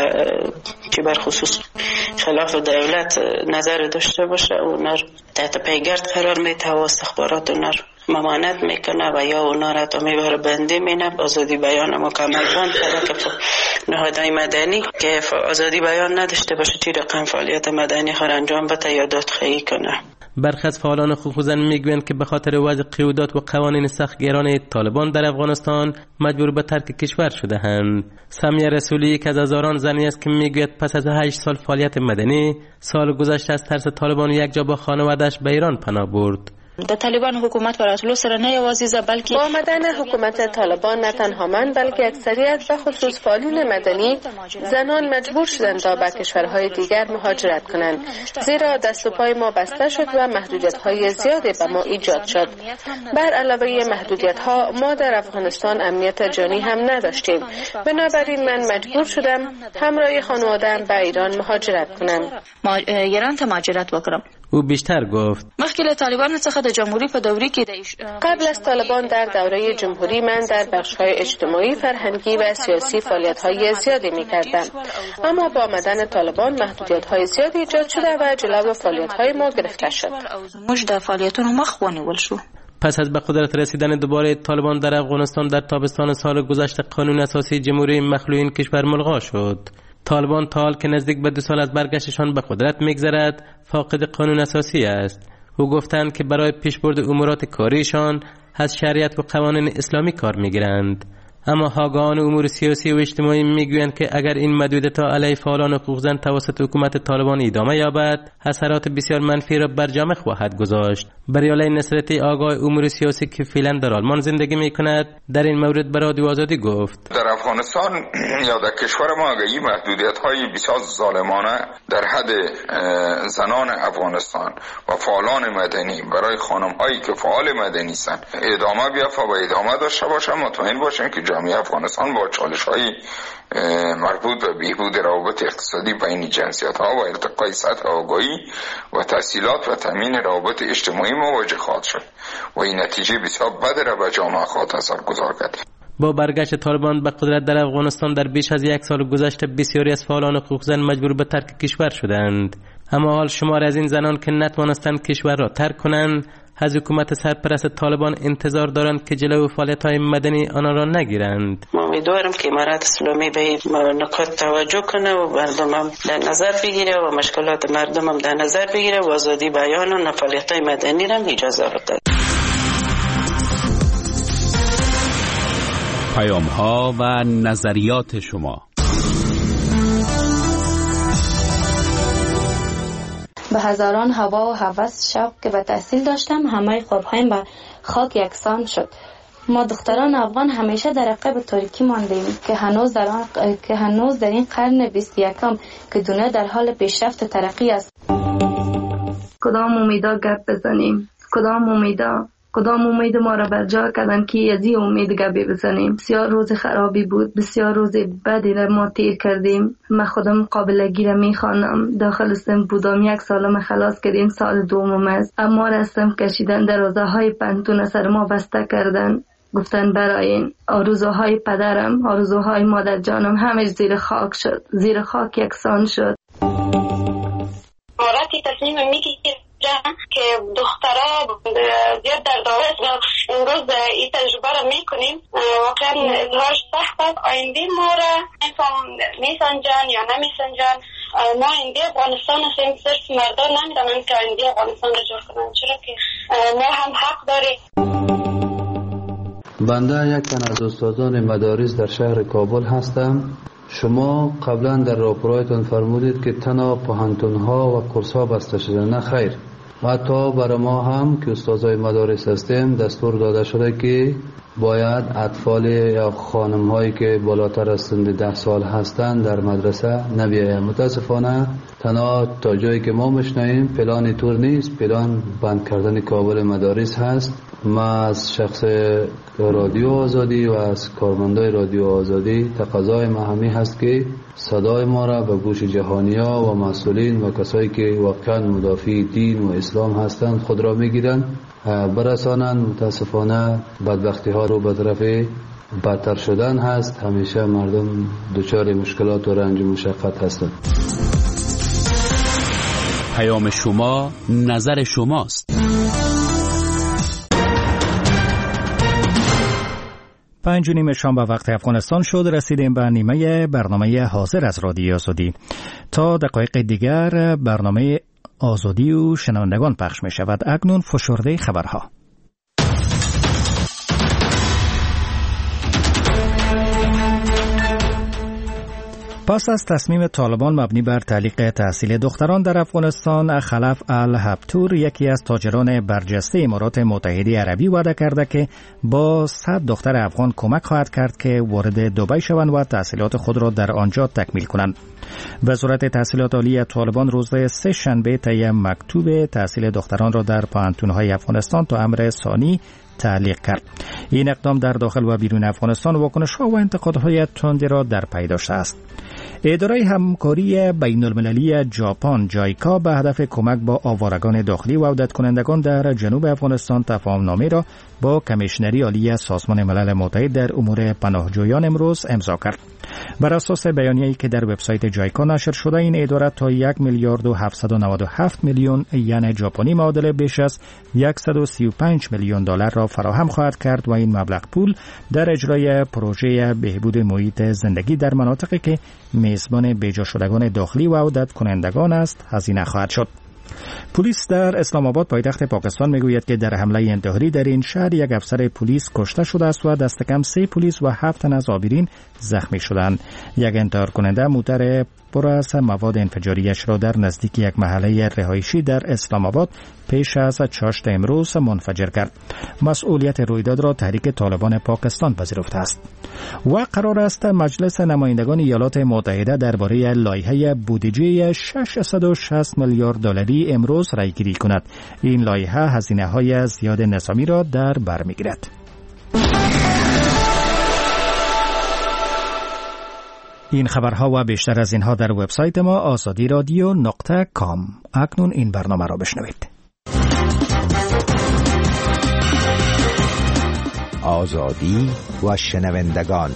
U: چه بر خصوص خلاف دولت نظر داشته باشه اونا تحت پیگرد قرار میده و استخبارات اونا ممانعت میکنه و یا اونا را تا میبره بنده مینه. آزادی بیان مکمل بند کرده که نهادهای مدنی که آزادی بیان نداشته باشه چی رقم فعالیت مدنی خود انجام بده یا دادخواهی کنه.
V: برخی از فعالان حقوق زن میگویند که به خاطر وضع قیودات و قوانین سختگیرانه طالبان در افغانستان مجبور به ترک کشور شده اند. سمیه رسولی که از هزاران زنی است که میگوید پس از 8 سال فعالیت مدنی سال گذشته از ترس طالبان یک جا با خانواده‌اش به ایران پناه برد.
W: د طالبان حکومت وراتلو سره نه یوازې بلکې
X: با آمدن حکومت طالبان نه تنها من بلکه اکثریت به خصوص فعالین مدنی زنان مجبور شدند تا به کشورهای دیگر مهاجرت کنند، زیرا دست و پای ما بسته شد و محدودیت‌های زیادی به ما ایجاد شد. بر علاوه محدودیت‌ها ما در افغانستان امنیت جانی هم نداشتیم، بنابراین من مجبور شدم همراه خانواده‌ام به ایران مهاجرت کنم.
W: ایران ته مهاجرت وکړم.
V: او بیشتر گفت:
W: مخکې له طالبان څخه د جمهوری په دورې کې
X: قبل از طالبان در دوره جمهوری من در بخش‌های اجتماعی، فرهنگی و سیاسی فعالیت‌های زیادی می‌کردم، اما با آمدن طالبان محدودیت‌های زیادی ایجاد شده و جلو فعالیت‌های ما گرفته شد.
W: موږ د فعالیتونو مخ ونیول شو.
V: پس از به قدرت رسیدن دوباره طالبان در افغانستان در تابستان سال گذشته قانون اساسی جمهوری مخلوعین کشور ملغا شد. طالبان تا حال که نزدیک به 2 سال از برگشتشان به قدرت میگذرد فاقد قانون اساسی است. او گفتند که برای پیشبرد امورات کاریشان از شریعت و قوانین اسلامی کار میگیرند، اما آگاهان امور سیاسی و اجتماعی میگویند که اگر این محدودیت‌ها علیه فعالان حقوق زن توسط حکومت طالبان ادامه یابد اثرات بسیار منفی را بر جامعه خواهد گذاشت. بریاله نصرتی آگاه امور سیاسی که فعلا در آلمان زندگی میکند در این مورد به رادیو آزادی گفت:
Y: در افغانستان یا در کشور ما این محدودیت‌های بسیار ظالمانه در حد زنان افغانستان و فعالان مدنی برای خانم‌هایی که فعال مدنی هستند ادامه بیافته و ادامه داشته باشه، مطمئن باشیم که جامعه افغانستان با چالش‌های مربوط به بهبود روابط اقتصادی بین جنسیت‌ها و ارتقای سطح آگاهی و تحصیلات و تامین روابط اجتماعی مواجه خواهد شد و این نتیجه بسیار بد را به جامعه خواهد اثرگذار کرد.
V: با برگشت طالبان به قدرت در افغانستان در بیش از 1 سال گذشته بسیاری از فعالان حقوق زن مجبور به ترک کشور شدند، اما حال شمار از این زنان که نتوانستند کشور را ترک کنند از حکومت سرپرست طالبان انتظار دارند که جلوی فعالیت‌های مدنی آنها را نگیرند.
U: ما امیدوارم که امارت اسلامی به این نکات توجه کنه و مردم هم در نظر بگیره و مشکلات مردم هم در نظر بگیره و آزادی بیان و فعالیت‌های مدنی را اجازه بده.
F: پیام‌ها و نظریات شما.
C: به هزاران هوا و هوس شوق که به تحصیل داشتم همه خوابهایم به خاک یکسان شد. ما دختران افغان همیشه در عقب تاریکی ماندیم که هنوز در این قرن 21 که دنیا در حال پیشرفت و ترقی است.
D: کدام امیدا گپ بزنیم؟ کدام امید ما را بر جا کردن که از این امید گپی بزنیم؟ بسیار روز خرابی بود، بسیار روز بدی را ما تیر کردیم. من خودم قابلگی را میخوانم. داخل سن بودم، 1 سالم خلاص کردیم، سال دومم است. اما رستم کشیدن، دروازه های پنتون سر ما بسته کردن. گفتن برای این آرزوهای پدرم، آرزوهای مادر جانم همه زیر خاک شد، زیر خاک یکسان شد.
Z: وقتی تصمیم میگیرم که دخترها زیاد در دعوت و امروز این تجربه را میکنیم، واقعا اظهارش سخت است. آینده ما را میسنجن یا نمیسنجن ما ایندی افغانستان هستیم، صرف مردان نمیدونن که ایندی افغانستان رو جور کنن، چرا که ما هم حق داریم.
B: بنده یک تن از استادان مدارس در شهر کابل هستم. شما قبلا در راپورایتان فرمودید که تنها پوهنتون‌ها و کورس‌ها بسته شده. نه خیر، حتی برای ما هم که استادای مدارس هستیم دستور داده شده که باید اطفال یا خانم‌هایی که بالاتر از سن 10 سال هستند در مدرسه نبیاید. متاسفانه تنها تا جایی که ما میشنویم پلان طور نیست، پلان بند کردن کابل مدارس هست. ما از شخص رادیو آزادی و از کارمندای رادیو آزادی تقاضای ما همین هست که صدای ما را به گوش جهانی‌ها و مسئولین و کسایی که واقعا مدافع دین و اسلام هستند خود را میگیرند برسانند. متاسفانه بدبختی ها رو به طرف بدتر شدن هست. همیشه مردم دچار مشکلات و رنج و مشقت هستند.
F: پیام شما، نظر شماست.
A: 5:30 شام به وقت افغانستان شد. رسیدیم به نیمه برنامه حاضر از رادیو آزادی. تا دقایق دیگر برنامه آزادی و شنوندگان پخش می شود. اکنون فشرده خبرها. پس از تصمیم طالبان مبنی بر تعلیق تحصیل دختران در افغانستان، خلف الهبتور یکی از تاجران برجسته امارات متحده عربی وعده کرده که با 100 دختر افغان کمک خواهد کرد که وارد دبی شوند و تحصیلات خود را در آنجا تکمیل کنند. وزارت تحصیلات عالی طالبان روز سه شنبه طی مکتوب تحصیل دختران را در پوهنتون‌های افغانستان تا امر ثانی تعلیق کرد. این اقدام در داخل و بیرون افغانستان واکنش‌ها و انتقادهای تندی را در پی داشته است. اداره همکاری بین المللی ژاپن جایکا به هدف کمک با آوارگان داخلی و عودت کنندگان در جنوب افغانستان تفاهمنامه را با کمیشنری عالی سازمان ملل متحد در امور پناهجویان امروز امضا کرد. بر اساس بیانیه‌ای که در وبسایت جایکا نشر شده، این اداره تا 1 میلیارد و 797 میلیون ین ژاپنی معادل بیش از 135 میلیون دلار را فراهم خواهد کرد و این مبلغ پول در اجرای پروژه بهبود محیط زندگی در مناطقی که میزبان بیجا شدگان داخلی و عودت کنندگان است هزینه خواهد شد. پلیس در اسلام آباد پایتخت پاکستان میگوید که در حمله انتحاری در این شهر یک افسر پلیس کشته شده است و دست کم 3 پلیس و 7 تن از آبرین زخمی شدند. یک انتحار کننده موتر پر از مواد انفجاریش را در نزدیک یک محله رهایشی در اسلام آباد پیش از چاشت امروز منفجر کرد. مسئولیت رویداد را تحریک طالبان پاکستان پذیرفته است. و قرار است مجلس نمایندگان ایالات متحده درباره لایحه بودجه 660 میلیارد دلاری امروز رایگیری کند. این لایحه هزینه‌های زیاد نظامی را در بر می‌گیرد. این خبرها و بیشتر از اینها در وبسایت ما azadiradio.com. اکنون این برنامه را بشنوید.
I: آزادی و شنوندگان.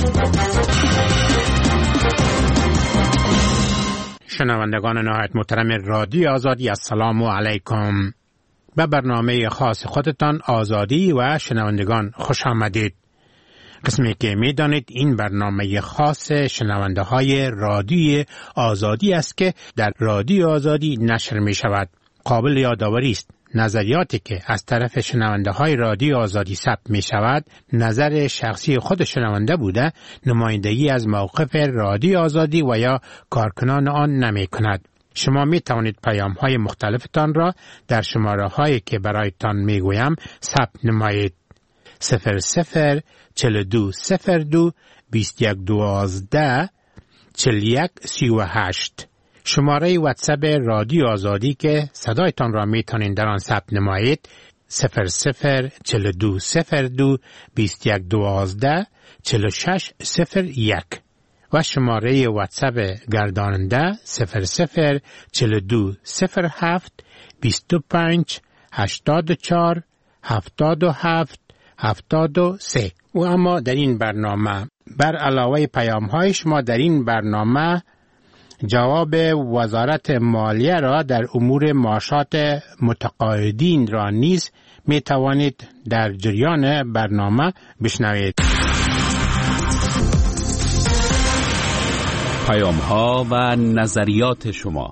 J: شنوندگان نهایت محترم رادیو آزادی، السلام علیکم. به برنامه خاص خودتان آزادی و شنوندگان خوش آمدید. قسمی که می دانید این برنامه خاص شنونده های رادیو آزادی است که در رادیو آزادی نشر می شود. قابل یادآوری است نظریاتی که از طرف شنونده های رادیو آزادی ثبت می شود نظر شخصی خود شنونده بوده، نمایندگی از موقف رادیو آزادی و یا کارکنان آن نمی کند. شما می توانید پیام های مختلفتان را در شماره هایی که برایتان می گویم ثبت نمایید. 00 42 02 21 12 41 38. شماره واتساپ رادیو آزادی که صدایتان را می توانید در آن ثبت نمایید 00 42 02 21 12 46 01 و شماره واتساپ گرداننده 00 42 07 25 84 77 73. و اما در این برنامه بر علاوه پیام های شما در این برنامه جواب وزارت مالیه را در امور معاشات متقاعدین را نیز می توانید در جریان برنامه بشنوید.
F: پیام‌ها و نظریات شما.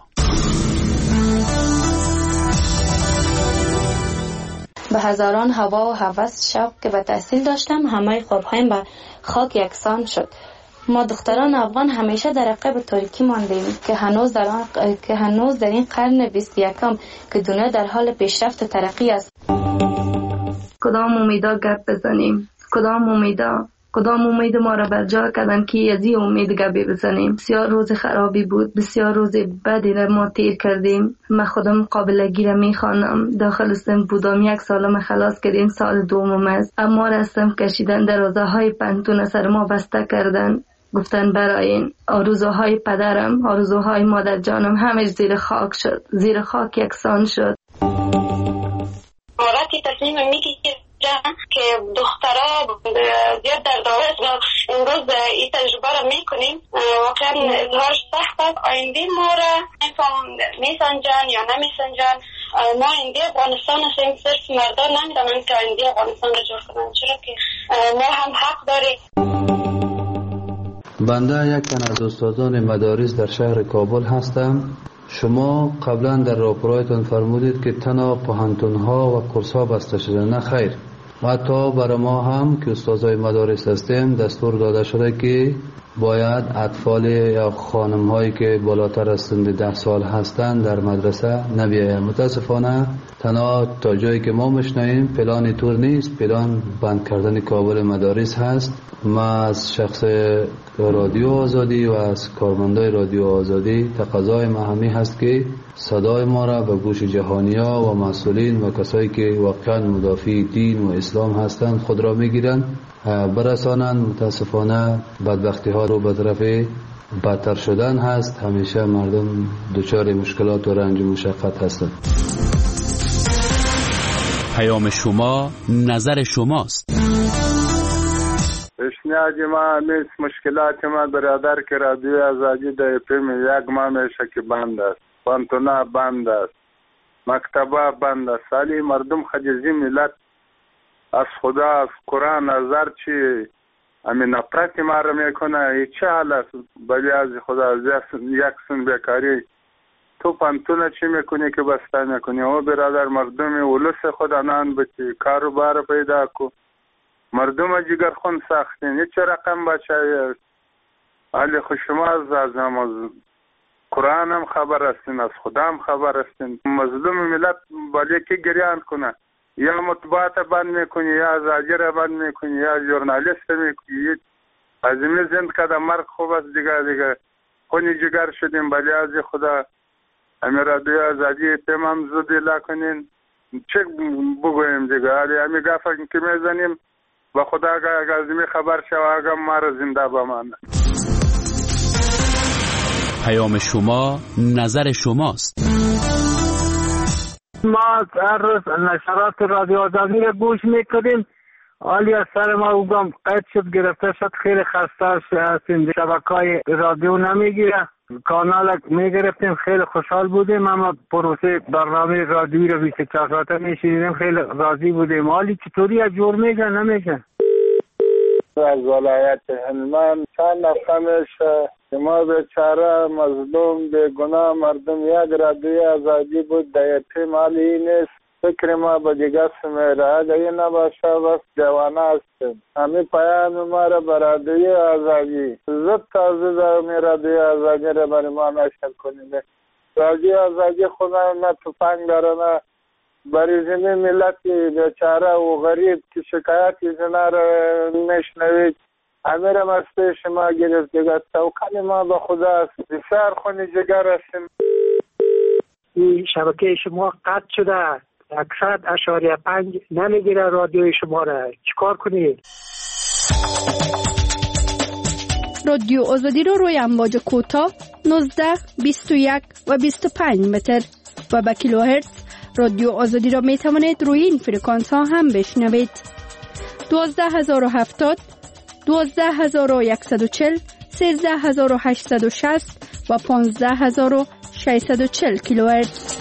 C: به هزاران هوا و هوس شوق که به تحصیل داشتم، همه خوابهایم به خاک یکسان شد. ما دختران افغان همیشه در عقب تاریکی ماندیم که هنوز در این قرن 21 که دنیا در حال پیشرفت و ترقی است.
D: کدام امیدا گپ بزنیم؟ کدام امید ما را بر جا کردن که از این امید گپی بزنیم؟ بسیار روز خرابی بود، بسیار روز بدی را ما تیر کردیم. من خودم قابلگی را میخوانم. داخل سن بودم، 1 سالم خلاص کردیم، سال دومم است. اما رستم کشیدن، دروازه‌های پنتون سر ما بسته کردن. گفتن برای آرزوهای پدرم، آرزوهای مادر جانم همش زیر خاک شد، زیر خاک یکسان شد.
Z: وقتی تصمیم میگیرم که دخترها زیاد در دعوت و امروز این تجربه را میکنیم، واقعا اظهارش سخت است. آینده ما را میسنجن یا نمیسنجن. ما آینده افغانستان هستیم، صرف مردان نمیدانند که آینده افغانستان را جور کنند، چرا که ما هم حق داریم.
B: بنده یک تن از استادان مدارس در شهر کابل هستم. شما قبلا در راپورایتان فرمودید که تنها پوهنتون‌ها و کورس‌ها بسته شده. نه خیر، و حتی برای ما هم که استادای مدارس هستیم دستور داده شده که باید اطفال یا خانم‌هایی که بالاتر از سن 10 سال هستند در مدرسه نبیاید. متاسفانه تنها تا جایی که ما میشنویم پلان طور نیست، پلان بند کردن کابل مدارس هست. ما از شخص رادیو آزادی و از کارمندای رادیو آزادی تقاضای ما همی هست که صدای ما را به گوش جهانی‌ها و مسئولین و کسایی که واقعا مدافع دین و اسلام هستند خود را میگیرند برسانند. متاسفانه بدبختی ها رو به طرف بدتر شدن هست. همیشه مردم دچار مشکلات و رنج و مشقت هستند.
F: پیام شما نظر شماست.
H: پیشنهاد ما نیست. مشکلات ما برادر که رادیو آزادی در اپیم 1 ماه میشه که بند است، پانتونا بند است، مکتبه بند است. سالی مردم خجزی ملت از خدا، از قرآن، از هرچی همین نفرت ما را میکنه. چه حال است؟ بلی از خدا از یک سن بیکاری تو پانتونه چی میکنی که بسته میکنی؟ او برادر مردم ولوس خدا نان بچی کاروبار پیدا کو. مردم جگر خون ساختین. چه رقم بچه حالی خوش شما از نماز قرآن هم خبر هستین، از خدا هم خبر هستین. مظلوم ملت باید که گریان کنه. یا مطبوعات بند میکنی، یا زاجر بند میکنی، یا ژورنالیست میکنی. از این زند کده مرگ خوب است دیگه خونی جگر شدیم. بلی از خدا همین رادیو آزادی تمام زودی لکنین. چه بگویم دیگه؟ همین گفت که میزنیم و خدا گازمی خبر شو آگم ما را زنده بمانه.
F: پیام شما نظر شماست.
L: ما هر روز نشرات رادیو آزادی را گوش میکنیم. حالی از سر ما اوگم قید شد، گرفته شد. خیلی خسته هستیم، شبکه‌های رادیو نمیگیره. کانال میگرفتیم، خیلی خوشحال بودیم. اما پروسه برنامه رادیویی رو 24 ساعته میشیدیم، خیلی راضی بودیم. حالی چطوری از جور میشه نمیشه؟
H: از ولایت هلمند چند هفته میشه که ما بیچاره مظلوم بیگناه مردم یک رادیو آزادی بود در تیم. حالی نیست. فکر ما به دیگه سمیره. اگه این نباشه وقت جوانه هستیم. همین پیام ما را به رادیو آزادی زد تازه در رادیو آزادی را برای ما نشر کنیم. رادیو آزادی خدا نه توفنگ داره نه برای زمین ملتی بیچاره و غریب که شکایتی زنه را میشنوید. همه را مسته شما گرفت دیگه. توکل ما به خدا است. بسیار خونی جگر هستیم.
L: این شبکه شما قطع شده، 100.5 نمیگیره رادیوی شما را. چیکار کنید؟
G: رادیو آزادی رو روی امواج کوتاه 19، 21 و 25 متر و به کیلوهرتز رادیو آزادی را می توانید روی این فرکانس ها هم بشنوید. 12070 12140 13860 و 15640 کیلوهرتز.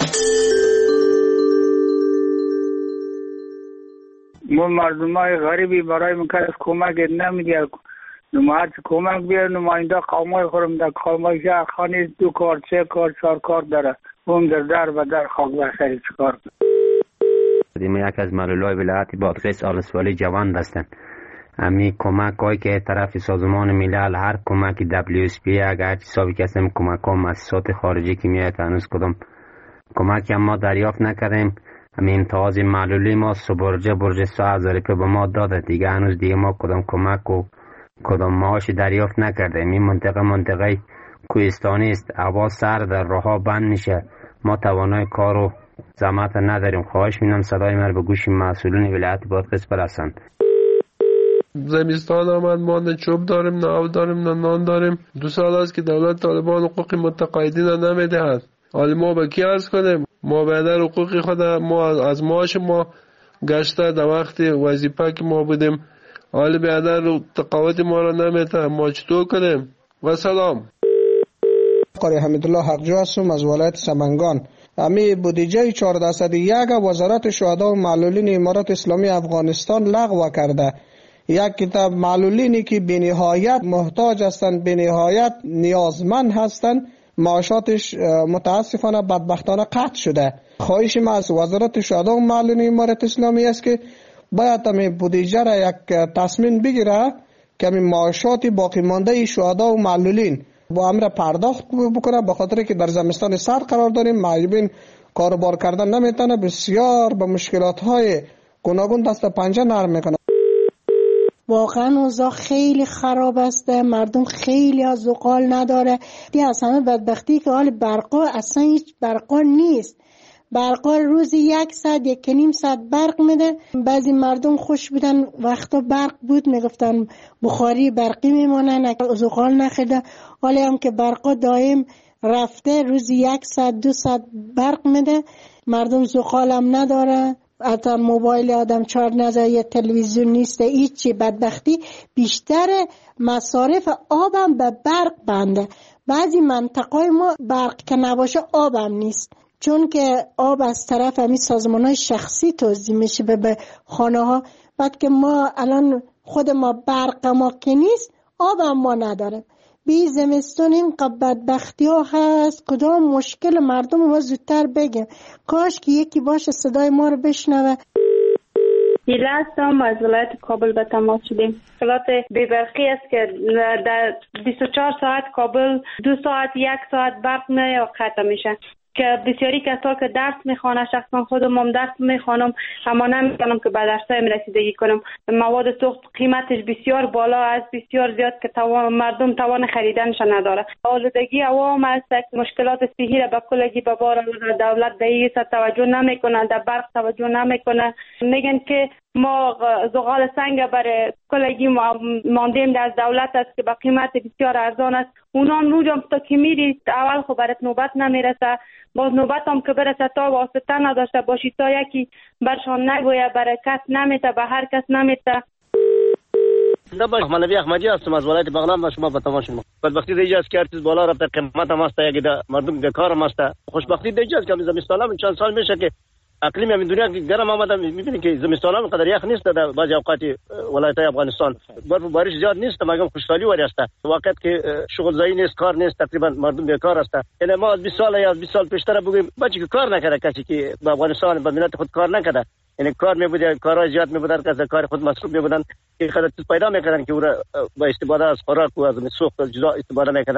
L: ما مردم های غریبی برای مکرس کمک نمیدید. نماید کمک بیار نماینده قومای خورم در قومای شهر خانه 2 کار 3 کار 4 کار داره اون در و در خاک بخشی چکار
E: ما یک از معلولای ولایت بادغیس آلسوالی جوان هستند. امی کمک هایی که طرف سازمان ملل هر کمکی WSP اگر حسابی که هستیم کمک ها مؤسسات خارجی که میاد هنوز کدام کمکی هم ما دریافت نکردیم. همین امتیاز معلولی ما برج 3000 به ما داده دیگه هنوز دیگه ما کدام کمک و کدام معاش دریافت نکردیم. این منطقه کوهستانی است، هوا سرد، راهها بند میشه، ما توانای کار و زحمت نداریم. خواهش می‌کنم صدای من به گوش مسئولین ولایت بادغیس برسند.
M: زمستان آمد ما نه چوب داریم نه آب داریم نه نان داریم. 2 سال است که دولت طالبان حقوق متقاعدین نمیدهد. حالا ما به کی عرض کنیم؟ ما بیادر حقوق خود ما از معاش ما گشته در وقت وظیفه که ما بودیم حالا بیادر تقاعد ما را نمیده. ما چطور کنیم؟ و سلام.
N: قاری حمیدالله حقجو هستم از ولایت سمنگان. امی بودجه 1401 وزارت شهدا و معلولین امارات اسلامی افغانستان لغو کرده. یک کتاب معلولینی که بنهایت محتاج هستند، بنهایت نیازمند هستند، معاشاتش متاسفانه بدبختانه قطع شده. خواهش ما از وزارت شهدا و معلولین امارات اسلامی است که باید امی بودجه را یک تصمیم بگیره که امی معاشات باقی مانده شهدا و معلولین با امر پرداخت بکنه، به خاطر که در زمستان سرد قرار داریم، معیبین کاروبار کردن نمیتونه، بسیار به مشکلات های گوناگون دست پنجه نرم میکنه.
O: واقعا اوضاع خیلی خراب است، مردم خیلی از زغال نداره. دی از همه بدبختی که حال برقا اصلا هیچ برقا نیست. برقا روزی 1 ساعت 1.5 ساعت برق میده. بعضی مردم خوش بودن وقتا برق بود میگفتن بخاری برقی میمونن، زغال نخیده. حالا هم که برقا دائم رفته روزی 1 ساعت 2 ساعت برق میده، مردم زغال هم نداره. حتی موبایل آدم چارج نزده، یه تلویزیون نیست، هیچی. بدبختی بیشتر مصارف آبم به برق بنده. بعضی منطقه ما برق که نباشه آبم نیست، چون که آب از طرف همین سازمان‌های شخصی توزیع میشه به خانه ها. بعد که ما الان خود ما برق ما که نیست، آب هم ما نداره. بی زمستون اینقدر بدبختی ها هست، کدام مشکل مردم ما زودتر بگم. کاش که یکی باشه صدای ما رو بشنوه.
P: دیله هستم از ولایت کابل به تماس شدیم. مشکلات بی‌برقی است که در 24 ساعت کابل 2 ساعت 1 ساعت برق یا قطع میشه، که بسیاری کسا که درس میخوانه، شخصا خودم هم درس میخوانم اما نمیتونم که به درسایم رسیدگی کنم. مواد سوخت قیمتش بسیار بالا است، بسیار زیاد که مردم توان خریدنش نداره. آلودگی هوا هم است، مشکلات صحی را به کلگی به بار آورده. دولت به این توجه نمیکنه، در برق توجه نمیکنه. میگن که ما زغال سنگ برای کلگی ماندیم از دولت است که به قیمت بسیار ارزان است. اونا نوجم تا که میری اول خب برات نوبت نمیرسه، باز نوبت هم که برسه تا واسطه نداشته باشی، تا یکی برشان نگویه، برای کس نمیته، به هر کس نمیته.
Q: مولوی احمدی هستم از ولایت بغلان. شما به تماشا بدبختی دیگه است که ارتش بالا رفته، قیمت هم است، یک مردم بیکار هم است. خوشبختی دیگه است که زمستان هم چند سال میشه که اقلیم همین دنیا گرم آمده. میبینید که زمستان هم قدر یخ نیست در بعضی اوقات ولایت افغانستان. برف و بارش زیاد نیست، مگم خوشحالی وری است. وقت که شغل زایی نیست، کار نیست، تقریبا مردم بیکار است. یعنی ما از 20 سال یا 20 سال پیشتر بگیم بچه که کار نکرده، کسی که به افغانستان به ملت خود کار نکرده، یعنی کار میبوده، کارهای زیاد میبودن، کس کار خود مصروف میبودن که خود پیدا میکردن که او را با استفاده از خوراک و از سوخت جدا استفاده میکردن.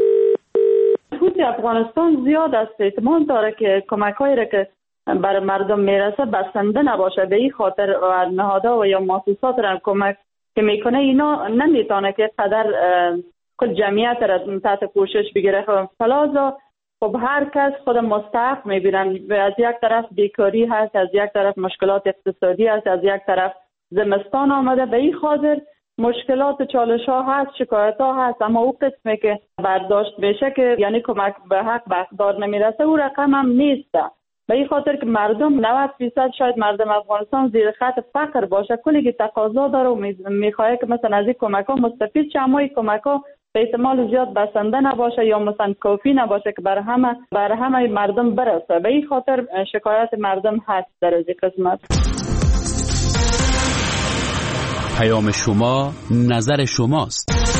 P: حکومت افغانستان زیاد است، احتمال داره که کمک‌هایی را که برای مردم میرسه بسنده نباشه. به این خاطر نهادها و یا مؤسسات را کمک که میکنه اینا نمیتونه که قدر کل جمعیت را تحت پوشش بگیره. فلازا خب هر کس خود مستحق میبینن. از یک طرف بیکاری هست، از یک طرف مشکلات اقتصادی هست، از یک طرف زمستان آمده. به این خاطر مشکلات چالش ها هست، شکایت ها هست، اما او قسمی که برداشت میشه که یعنی کمک به حق به اقدار نمیرسه، او رقم هم نیست. به این خاطر که مردم 90% شاید مردم افغانستان زیر خط فقر باشه، کلی که تقاضا داره و میخواه که مثلا از این کمک ها مستفید شه، اما این کمک ها به احتمال زیاد بسنده نباشه یا مثلا کافی نباشه که برای همه مردم برسه. به این خاطر شکایت مردم هست در از این قسمت.
F: پیام شما، نظر شماست.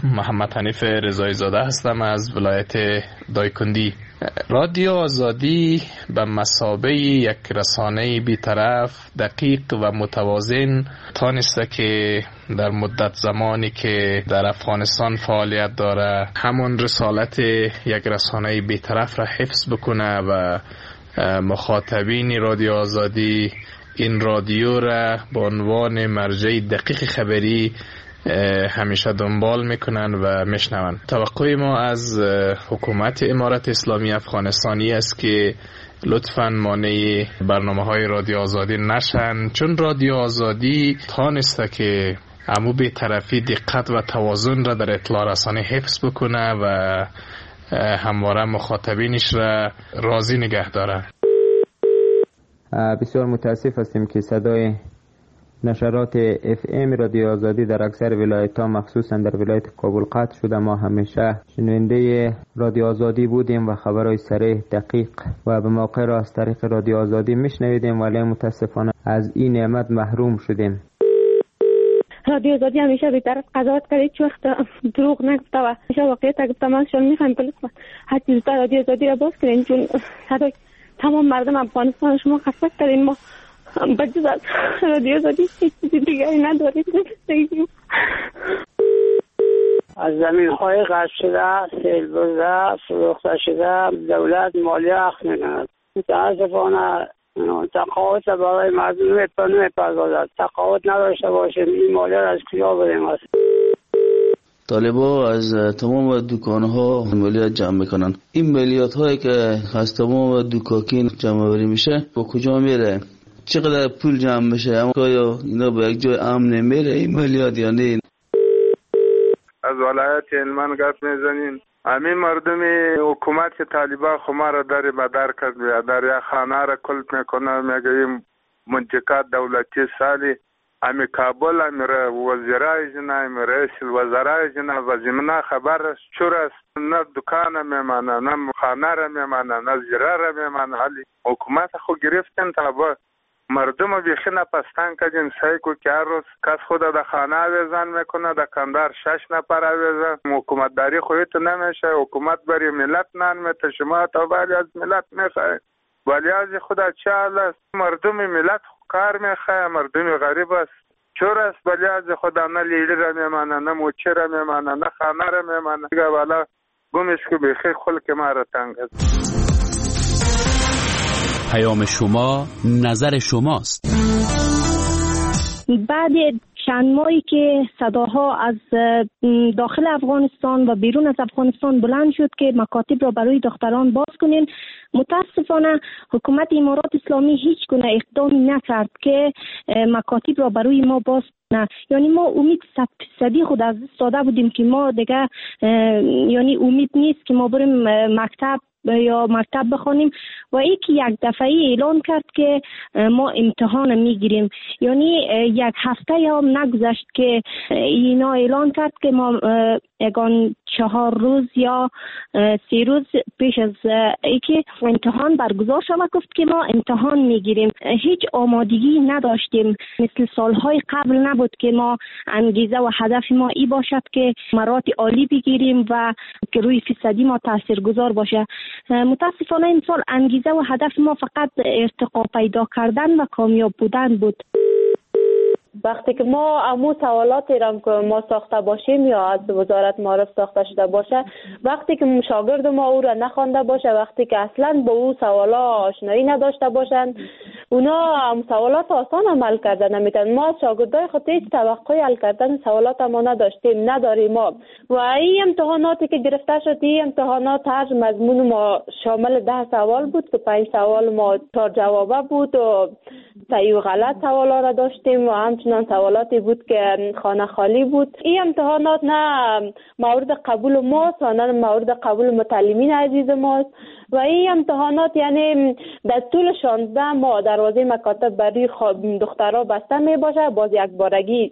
K: محمد حنیف رضایی زاده هستم از ولایت دایکندی. رادیو آزادی به مثابه یک رسانه بی‌طرف، دقیق و متوازن تانسته که در مدت زمانی که در افغانستان فعالیت داره همون رسالت یک رسانه بی‌طرف را حفظ بکنه و مخاطبین رادیو آزادی این رادیو را به عنوان مرجع دقیق خبری همیشه دنبال میکنن و میشنون. توقع ما از حکومت امارت اسلامی افغانستانی است که لطفاً مانع برنامه‌های رادیو آزادی نشن، چون رادیو آزادی تانسته که امو به طرفی دقت و توازن را در اطلاع رسانی حفظ بکنه و همواره مخاطبینش را راضی نگه داره.
E: بسیار متاسف هستیم که صدای نشرات FM رادیو آزادی در اکثر ولایت‌ها مخصوصا در ولایت کابل قطع شده. ما همیشه شنونده رادیو آزادی بودیم و خبرهای صریح، دقیق و به موقع را از طریق رادیو آزادی میشنویدیم، ولی متاسفانه از این نعمت محروم شدیم.
R: رادیو آزادی همیشه بی‌طرف قضاوت کرد، هیچ وقت دروغ نگفته و همیشه واقعیت گفته. من شما می‌خوام که هر چیز در رادیو آزادی را باز کنین، چون صدای تمام مردم افغانستان شما خسته کردین. ما بجز از رادیو آزادی هیچ چیزی دیگری نداریم.
S: از زمین‌های غصب شده، سیل برده، فروخته شده، دولت مالیه اخذ می‌کند. متاسفانه تقاعد برای مردم نمی‌پردازد. تقاعد نداشته باشیم این مالیه را از کجا بریم؟
T: طالبا از تمام دکان‌ها مالیات جمع میکنن. این مالیات هایی که از تمام دکاکین جمع آوری میشه با کجا میره؟ چقدر پول جمع میشه؟ اما آیا اینا به یک جای امن نمیره این مالیات یا نه؟
H: از ولایت هلمند گپ میزنین. همین مردم حکومت طالبان خما را در بدر کرد، در یک خانه را کلپ میکنه، میگه این منطقه دولتی سالی امی کابل امی وزیرای جنا امی رئیس الوزرای جنا و زمینه خبر چور است، نه دکان میمانه، نه خانه را میمانه، نه زیره را میمانه. حالی حکومت خود گرفتن تا با مردم بیخی نپستان کردین. سعی کو که هر روز کس خود در خانه آویزان میکنه، در کندار 6 نفر آویزان. حکومت داری خودت نمیشه، حکومت برای ملت نان میته، شما تا ولی از ملت میخواهید، ولی از خدا چه حال است؟ مردم ملت کار میخواه، مردم غریب است، چور است، ولی از خدا نه لیلی را میمانه، نه موچه را میمانه، نه خانه را میمانه. دیگه والا گمش که بخیر خلق ما را تنگ است.
F: پیام شما، نظر شماست.
R: بعد چند ماهی که صداها از داخل افغانستان و بیرون از افغانستان بلند شد که مکاتب را برای دختران باز کنین، متاسفانه حکومت امارات اسلامی هیچ گونه اقدامی نکرد که مکاتب را برای ما باز کنه. یعنی ما امید 100% خود از دست داده بودیم که ما دیگه یعنی امید نیست که ما بریم مکتب یا مکتب بخونیم و یکی یک دفعه اعلان کرد که ما امتحان میگیریم. یعنی یک هفته هم نگذشت که اینا اعلان کرد که ما یگان 4 روز یا 3 روز پیش از اینکه امتحان برگزار شود گفت که ما امتحان میگیریم. هیچ آمادگی نداشتیم، مثل سالهای قبل نبود که ما انگیزه و هدف ما ای باشد که مراتب عالی بگیریم و که روی فیصدی ما تاثیرگذار باشه. متاسفانه این سال انگیزه و هدف ما فقط ارتقا پیدا کردن و کامیاب بودن بود.
P: وقتی که ما امو سوالاتی را که ما ساخته باشیم یا از وزارت معارف ساخته شده باشه، وقتی که شاگرد ما او را نخوانده باشه، وقتی که اصلا با او سوالا آشنایی نداشته باشند، اونا هم سوالات آسان عمل کردن نمیتونن. ما شاگردای خود هیچ توقعی حل کردن سوالات ما نداریم ما. و این امتحاناتی که گرفته شد، این امتحانات هر مضمون ما شامل 10 سوال بود که 5 سوال ما 4 جوابه بود و صحیح و غلط سوالا را داشتیم و همچنان سوالاتی بود که خانه خالی بود. این امتحانات نه مورد قبول ماست و نه مورد قبول متعلمین عزیز ماست و این امتحانات یعنی در طول 16 ماه دروازه مکاتب برای دخترها بسته می باشه. باز یک بارگی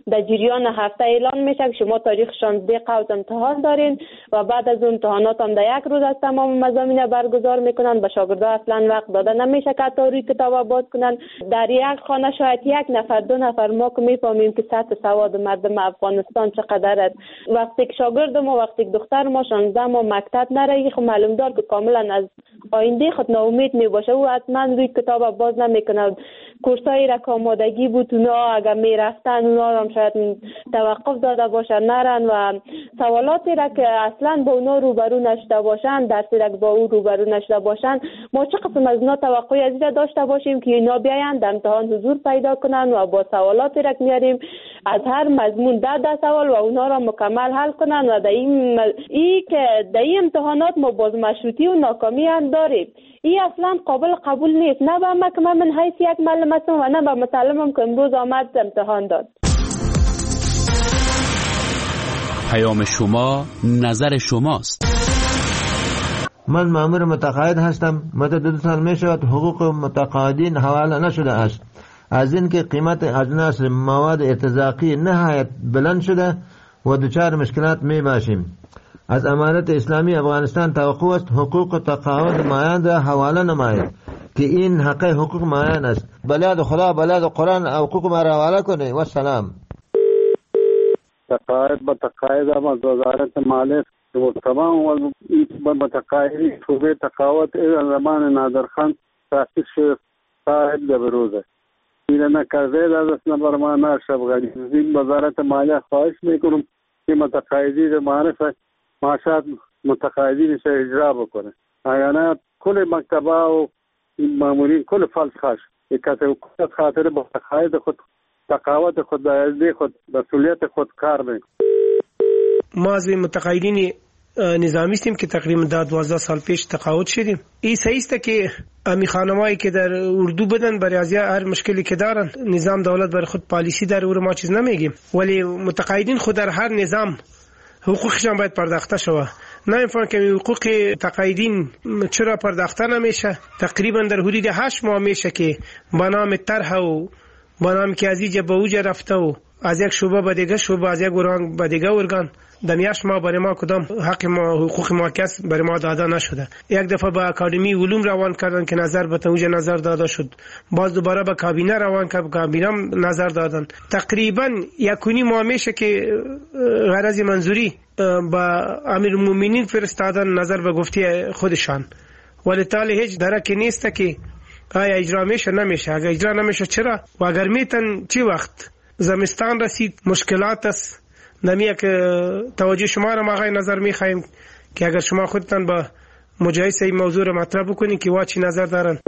P: در جریان هفته اعلان میشه که شما تاریخ 16 قوس امتحان دارین و بعد از اون امتحانات هم در یک روز از تمام مضامین برگزار میکنن. به شاگردا اصلا وقت داده نمیشه که تا روی کتاب باز کنن. در یک خانه شاید یک نفر دو نفر ما که میفهمیم که سطح سواد مردم افغانستان چقدر است. وقتی که شاگرد ما وقتی که دختر ما 16 ماه مکتب نره، خب معلوم دار که کاملا از آینده خود ناامید میباشه و حتما روی کتاب باز نمیکنه. کورسایی را که آمادگی بود اونا اگر میرفتن اونا را شاید توقف داده باشن نرن و سوالاتی را که اصلا با اونا روبرو نشده باشن، درسی را که با او روبرو نشده باشن، ما چه قسم از اونا توقعی از این داشته باشیم که اینا بیاین در امتحان حضور پیدا کنن و با سوالاتی را که میاریم از هر مضمون 10 سوال و اونا را مکمل حل کنن و در این امتحانات ما باز مشروطی و ناکامی هم داریم. این اصلا قابل قبول نیست، نه به ما که من حیث یک معلم هستم و نه به متعلمم که امروز آمد امتحان داد.
F: پیام شما نظر شماست.
A: من مأمور متقاعد هستم. مدت 2 سال می شود حقوق متقاعدین حواله نشده است. از اینکه قیمت اجناس مواد ارتزاقی نهایت بلند شده و دچار مشکلات می باشیم. از امارت اسلامی افغانستان توقع است حقوق تقاعد مایان را حواله نماید که این حق حقوق مایان است. بلاد خدا بلاد قرآن حقوق ما را حواله کنه. و سلام.
H: تقاعد با تقاعد هم از وزارت مالیه و تمام متقاعدین صوبه تقاعد زمان نادرخان تاسیس شد صاحب جبروزه این نکرده دست نمبر ما ناشب غنی این وزارت مالیه خواهش میکنم که متقاعدین معرفت معاشات متقاعدین سے اجرا بکنه اگر کل مکتبه و مامورین کل فلس خاش کسی حکومت خاطر با تقاعد خود تقاعد خود به خود مسئولیت خود کار میکنه.
U: ما از متقاعدین نظامی هستیم که تقریبا 12 سال پیش تقاعد شدیم. این صحیح است که امی خانمایی که در اردو بدن برای از هر مشکلی که دارن نظام دولت برای خود پالیسی داره و ما چیز نمیگیم، ولی متقاعدین خود در هر نظام حقوقشان باید پرداخته شود. نه اینفان که حقوق تقاعدین چرا پرداخته نمیشه؟ تقریبا در حدود 8 ماه میشه که با نام طرح و با نام که از اینجا به اوجا رفته و از یک شعبه به دیگه شعبه، از یک ارگان به دیگه ارگان، در 8 ماه برای ما کدام حق ما حقوق ما کس برای ما داده نشده. یک دفعه به اکادمی علوم روان کردن که نظر به اوجا نظر داده شد، باز دوباره به کابینه روان کرد، کابینه نظر دادن. تقریبا 1.5 ماه میشه که غرض منظوری با امیرالمومنین فرستادن نظر به گفته خودشان، ولی تالی هیچ درکی نیست که آیا اجرا میشه نمیشه. اگر اجرا نمیشه چرا؟ و اگر میتن چی وقت؟ زمستان رسید مشکلات است. نمیه که توجه شما را آقای نظر میخوایم که اگر شما خودتان با مجایزه این موضوع را مطرح بکنید که واچی نظر دارن.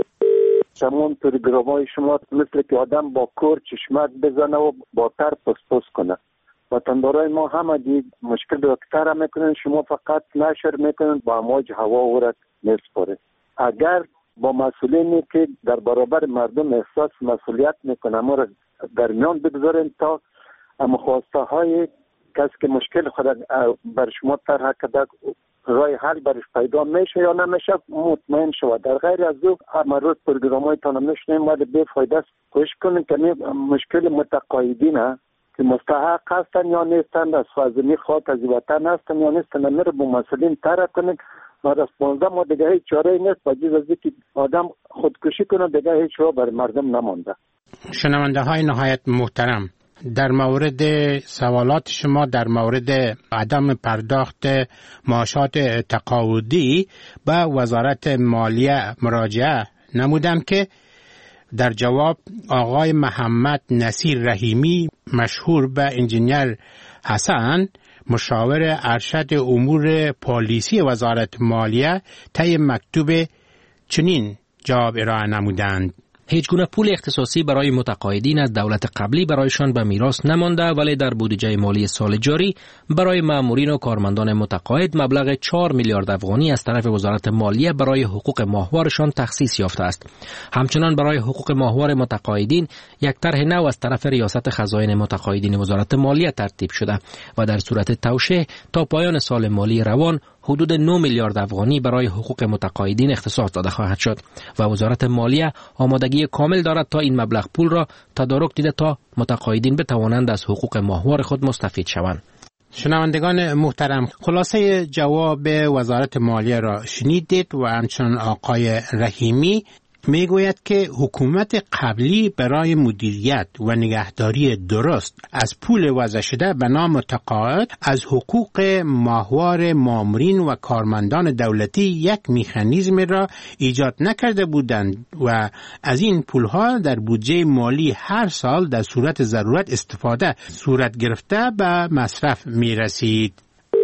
H: شما پروگرامای شما مثل که آدم با کور چشمک بزنه و با تر پس کنه. وطندارای ما همه دید مشکل دکتر میکنن، شما فقط نشر میکنن با امواج هوا و را نسپاره. اگر با مسئولینی که در برابر مردم احساس مسئولیت میکنه ما را در میان بگذارین تا خواسته های کسی که مشکل خود بر شما طرح کرده رای حل برش پیدا میشه یا نمیشه مطمئن شود. در غیر از او همه روز پروگرامای تانم نشنیم ولی بے فایده است. کوشش کنیم که مشکل متقاعدین که مستحق هستن یا نیستن، از خازمی خاک از وطن هستن یا نیستن، میره با مسئولین طرح کنیم و از 15 ما دیگه هیچ چاره نیست بجز از اینکه آدم خودکشی کنه دیگه هیچ راه برای مردم نمانده.
J: شنونده های نهایت محترم، در مورد سوالات شما در مورد عدم پرداخت معاشات تقاعدی به وزارت مالیه مراجعه نمودم که در جواب آقای محمد نصیر رحیمی مشهور به انجینیر حسن مشاور ارشد امور پالیسی وزارت مالیه طی مکتوب چنین جواب ارائه نمودند:
V: هیچ گونه پول اختصاصی برای متقاعدین از دولت قبلی برایشان به میراث نمانده، ولی در بودجه مالی سال جاری برای مامورین و کارمندان متقاعد مبلغ 4 میلیارد افغانی از طرف وزارت مالیه برای حقوق ماهوارشان تخصیص یافته است. همچنان برای حقوق ماهوار متقاعدین یک طرح نو از طرف ریاست خزائن متقاعدین وزارت مالیه ترتیب شده و در صورت توشیح تا پایان سال مالی روان حدود 9 میلیارد افغانی برای حقوق متقاعدین اختصاص داده خواهد شد و وزارت مالیه آمادگی کامل دارد تا این مبلغ پول را تدارک دیده تا متقاعدین بتوانند از حقوق ماهوار خود مستفید شوند.
J: شنوندگان محترم، خلاصه جواب وزارت مالیه را شنیدید و همچنان آقای رحیمی میگوید که حکومت قبلی برای مدیریت و نگهداری درست از پول وضع شده به نام متقاعد از حقوق ماهوار مامورین و کارمندان دولتی یک مکانیزم را ایجاد نکرده بودند و از این پولها در بودجه مالی هر سال در صورت ضرورت استفاده صورت گرفته به مصرف می رسید.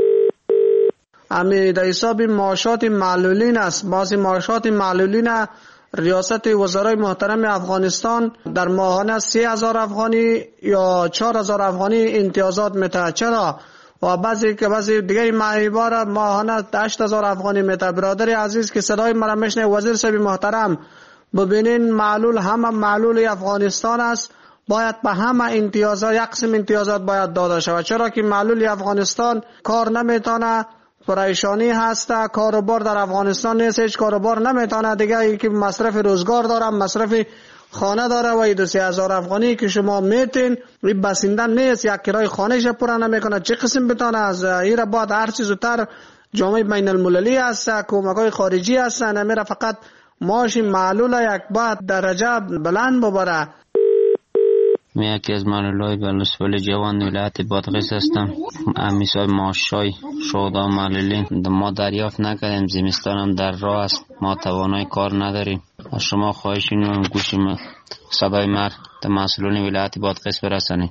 N: امی در حساب معاشات معلولین است. بعضی معاشات معلولین ریاست وزرای محترم افغانستان در ماهانه 3000 افغانی یا 4000 افغانی امتیازات میده. چرا؟ و بعضی دیگه معیبار ماهانه 8000 افغانی میده. برادر عزیز که صدای مرا میشنه، وزیر صاحب محترم ببینین معلول همه معلول افغانستان است، باید به همه امتیازات یک قسم امتیازات باید داده شود. چرا که معلول افغانستان کار نمیتونه، پریشانی هست، کاروبار در افغانستان نیست، هیچ کاروبار نمیتونه دیگه، ای که مصرف روزگار داره، مصرف خانه داره و 2000 افغانی که شما میتین این بسنده نیست، یک کرای خانهش پورا نمیکنه، چه قسم بتونه از ایره بعد هر چیز زودتر جامعه بین المللی هست، کمک‌های خارجی هست، نمیره فقط معاش معلول یک بعد درجه بلند ببره.
E: من یکی از معلولای بلوچستان جوان ولایت بادغیس هستم. مثال معاشای شهدا معلولین ما دریافت نکردیم، زمستانم در راه است، ما توانای کار نداریم. از شما خواهش اینو گوش صدای مرد در مسئولین ولایت بادغیس برسانید.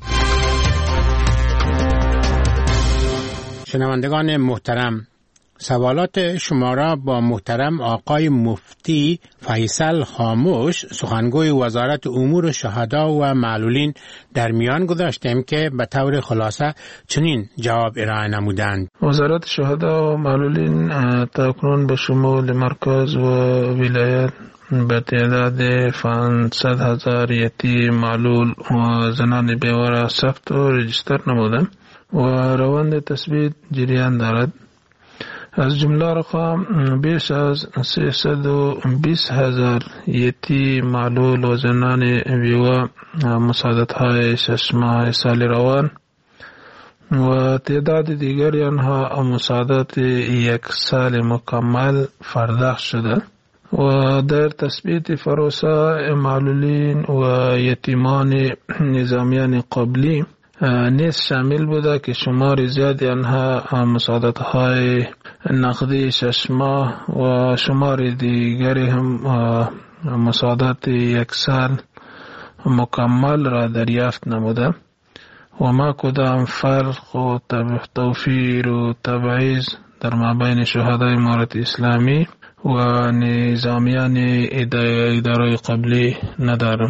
J: شنوندگان محترم، سوالات شما را با محترم آقای مفتی فیصل خاموش، سخنگوی وزارت امور شهدا و معلولین در میان گذاشتیم که به طور خلاصه چنین جواب ارائه نمودند.
M: وزارت شهدا و معلولین تاکنون به شمول مرکز و ولایت به تعداد 500,000 یتیم معلول و زنان بیواره ثبت و رجیستر نموده و روند تثبیت جریان دارد. از جمله رقم بیش از 320,000 یتیم معلول و زنان بیوه مساعدت های 6 ماه سال روان و تعداد دیگری آنها مساعدت 1 سال مکمل پرداخت شده و در تثبیت پروسه معلولین و یتیمان نظامیان قبلی نیز شامل بوده که شمار زیادی آنها مساعدت های نقدی 6 ماه و شمار دیگری هم مساعدت 1 سال مکمل را دریافت نموده و ما کدام فرق و توفیر و تبعیض در مابین شهدای امارت اسلامی و نظامیان اداره قبلی ندارم.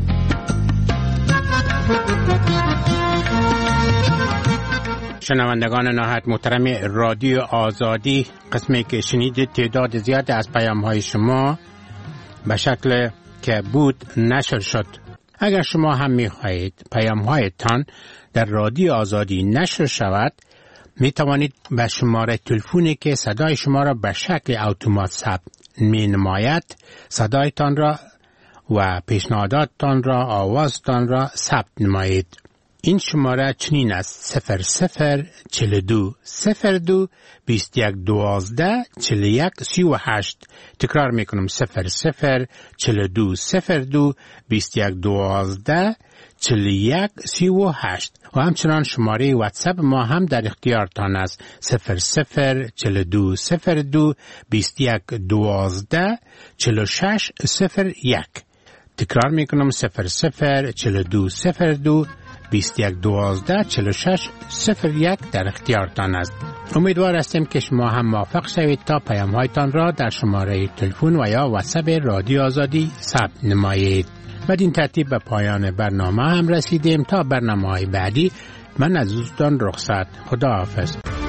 J: شنوندگان نهایت محترم رادیو آزادی، قسمی که شنیدید تعداد زیاد از پیام‌های شما به شکل که بود نشر شد. اگر شما هم می‌خواهید پیام‌هایتان در رادیو آزادی نشر شود، می توانید به شماره تلفنی که صدای شما را به شکل اتومات ثبت می‌نماید صدایتان را و پیشنهاداتتان را، آوازتان را ثبت نمایید. این شماره چنین است: 0042 02 21 12 41 38. تکرار میکنم: 0042 02 21 12 41 38. و همچنان شماره واتساپ ما هم در اختیارتان است: 0042 02 21 12 46 01. تکرار میکنم: 0042 02 21 12 46 01 در اختیارتان است. امیدوار هستیم که شما هم موافق شوید تا پیام‌هایتان را در شماره تلفن و یا واتساپ رادیو آزادی ثبت نمایید. بدین ترتیب به پایان برنامه هم رسیدیم. تا برنامه‌های بعدی من از دوستان رخصت. خداحافظ.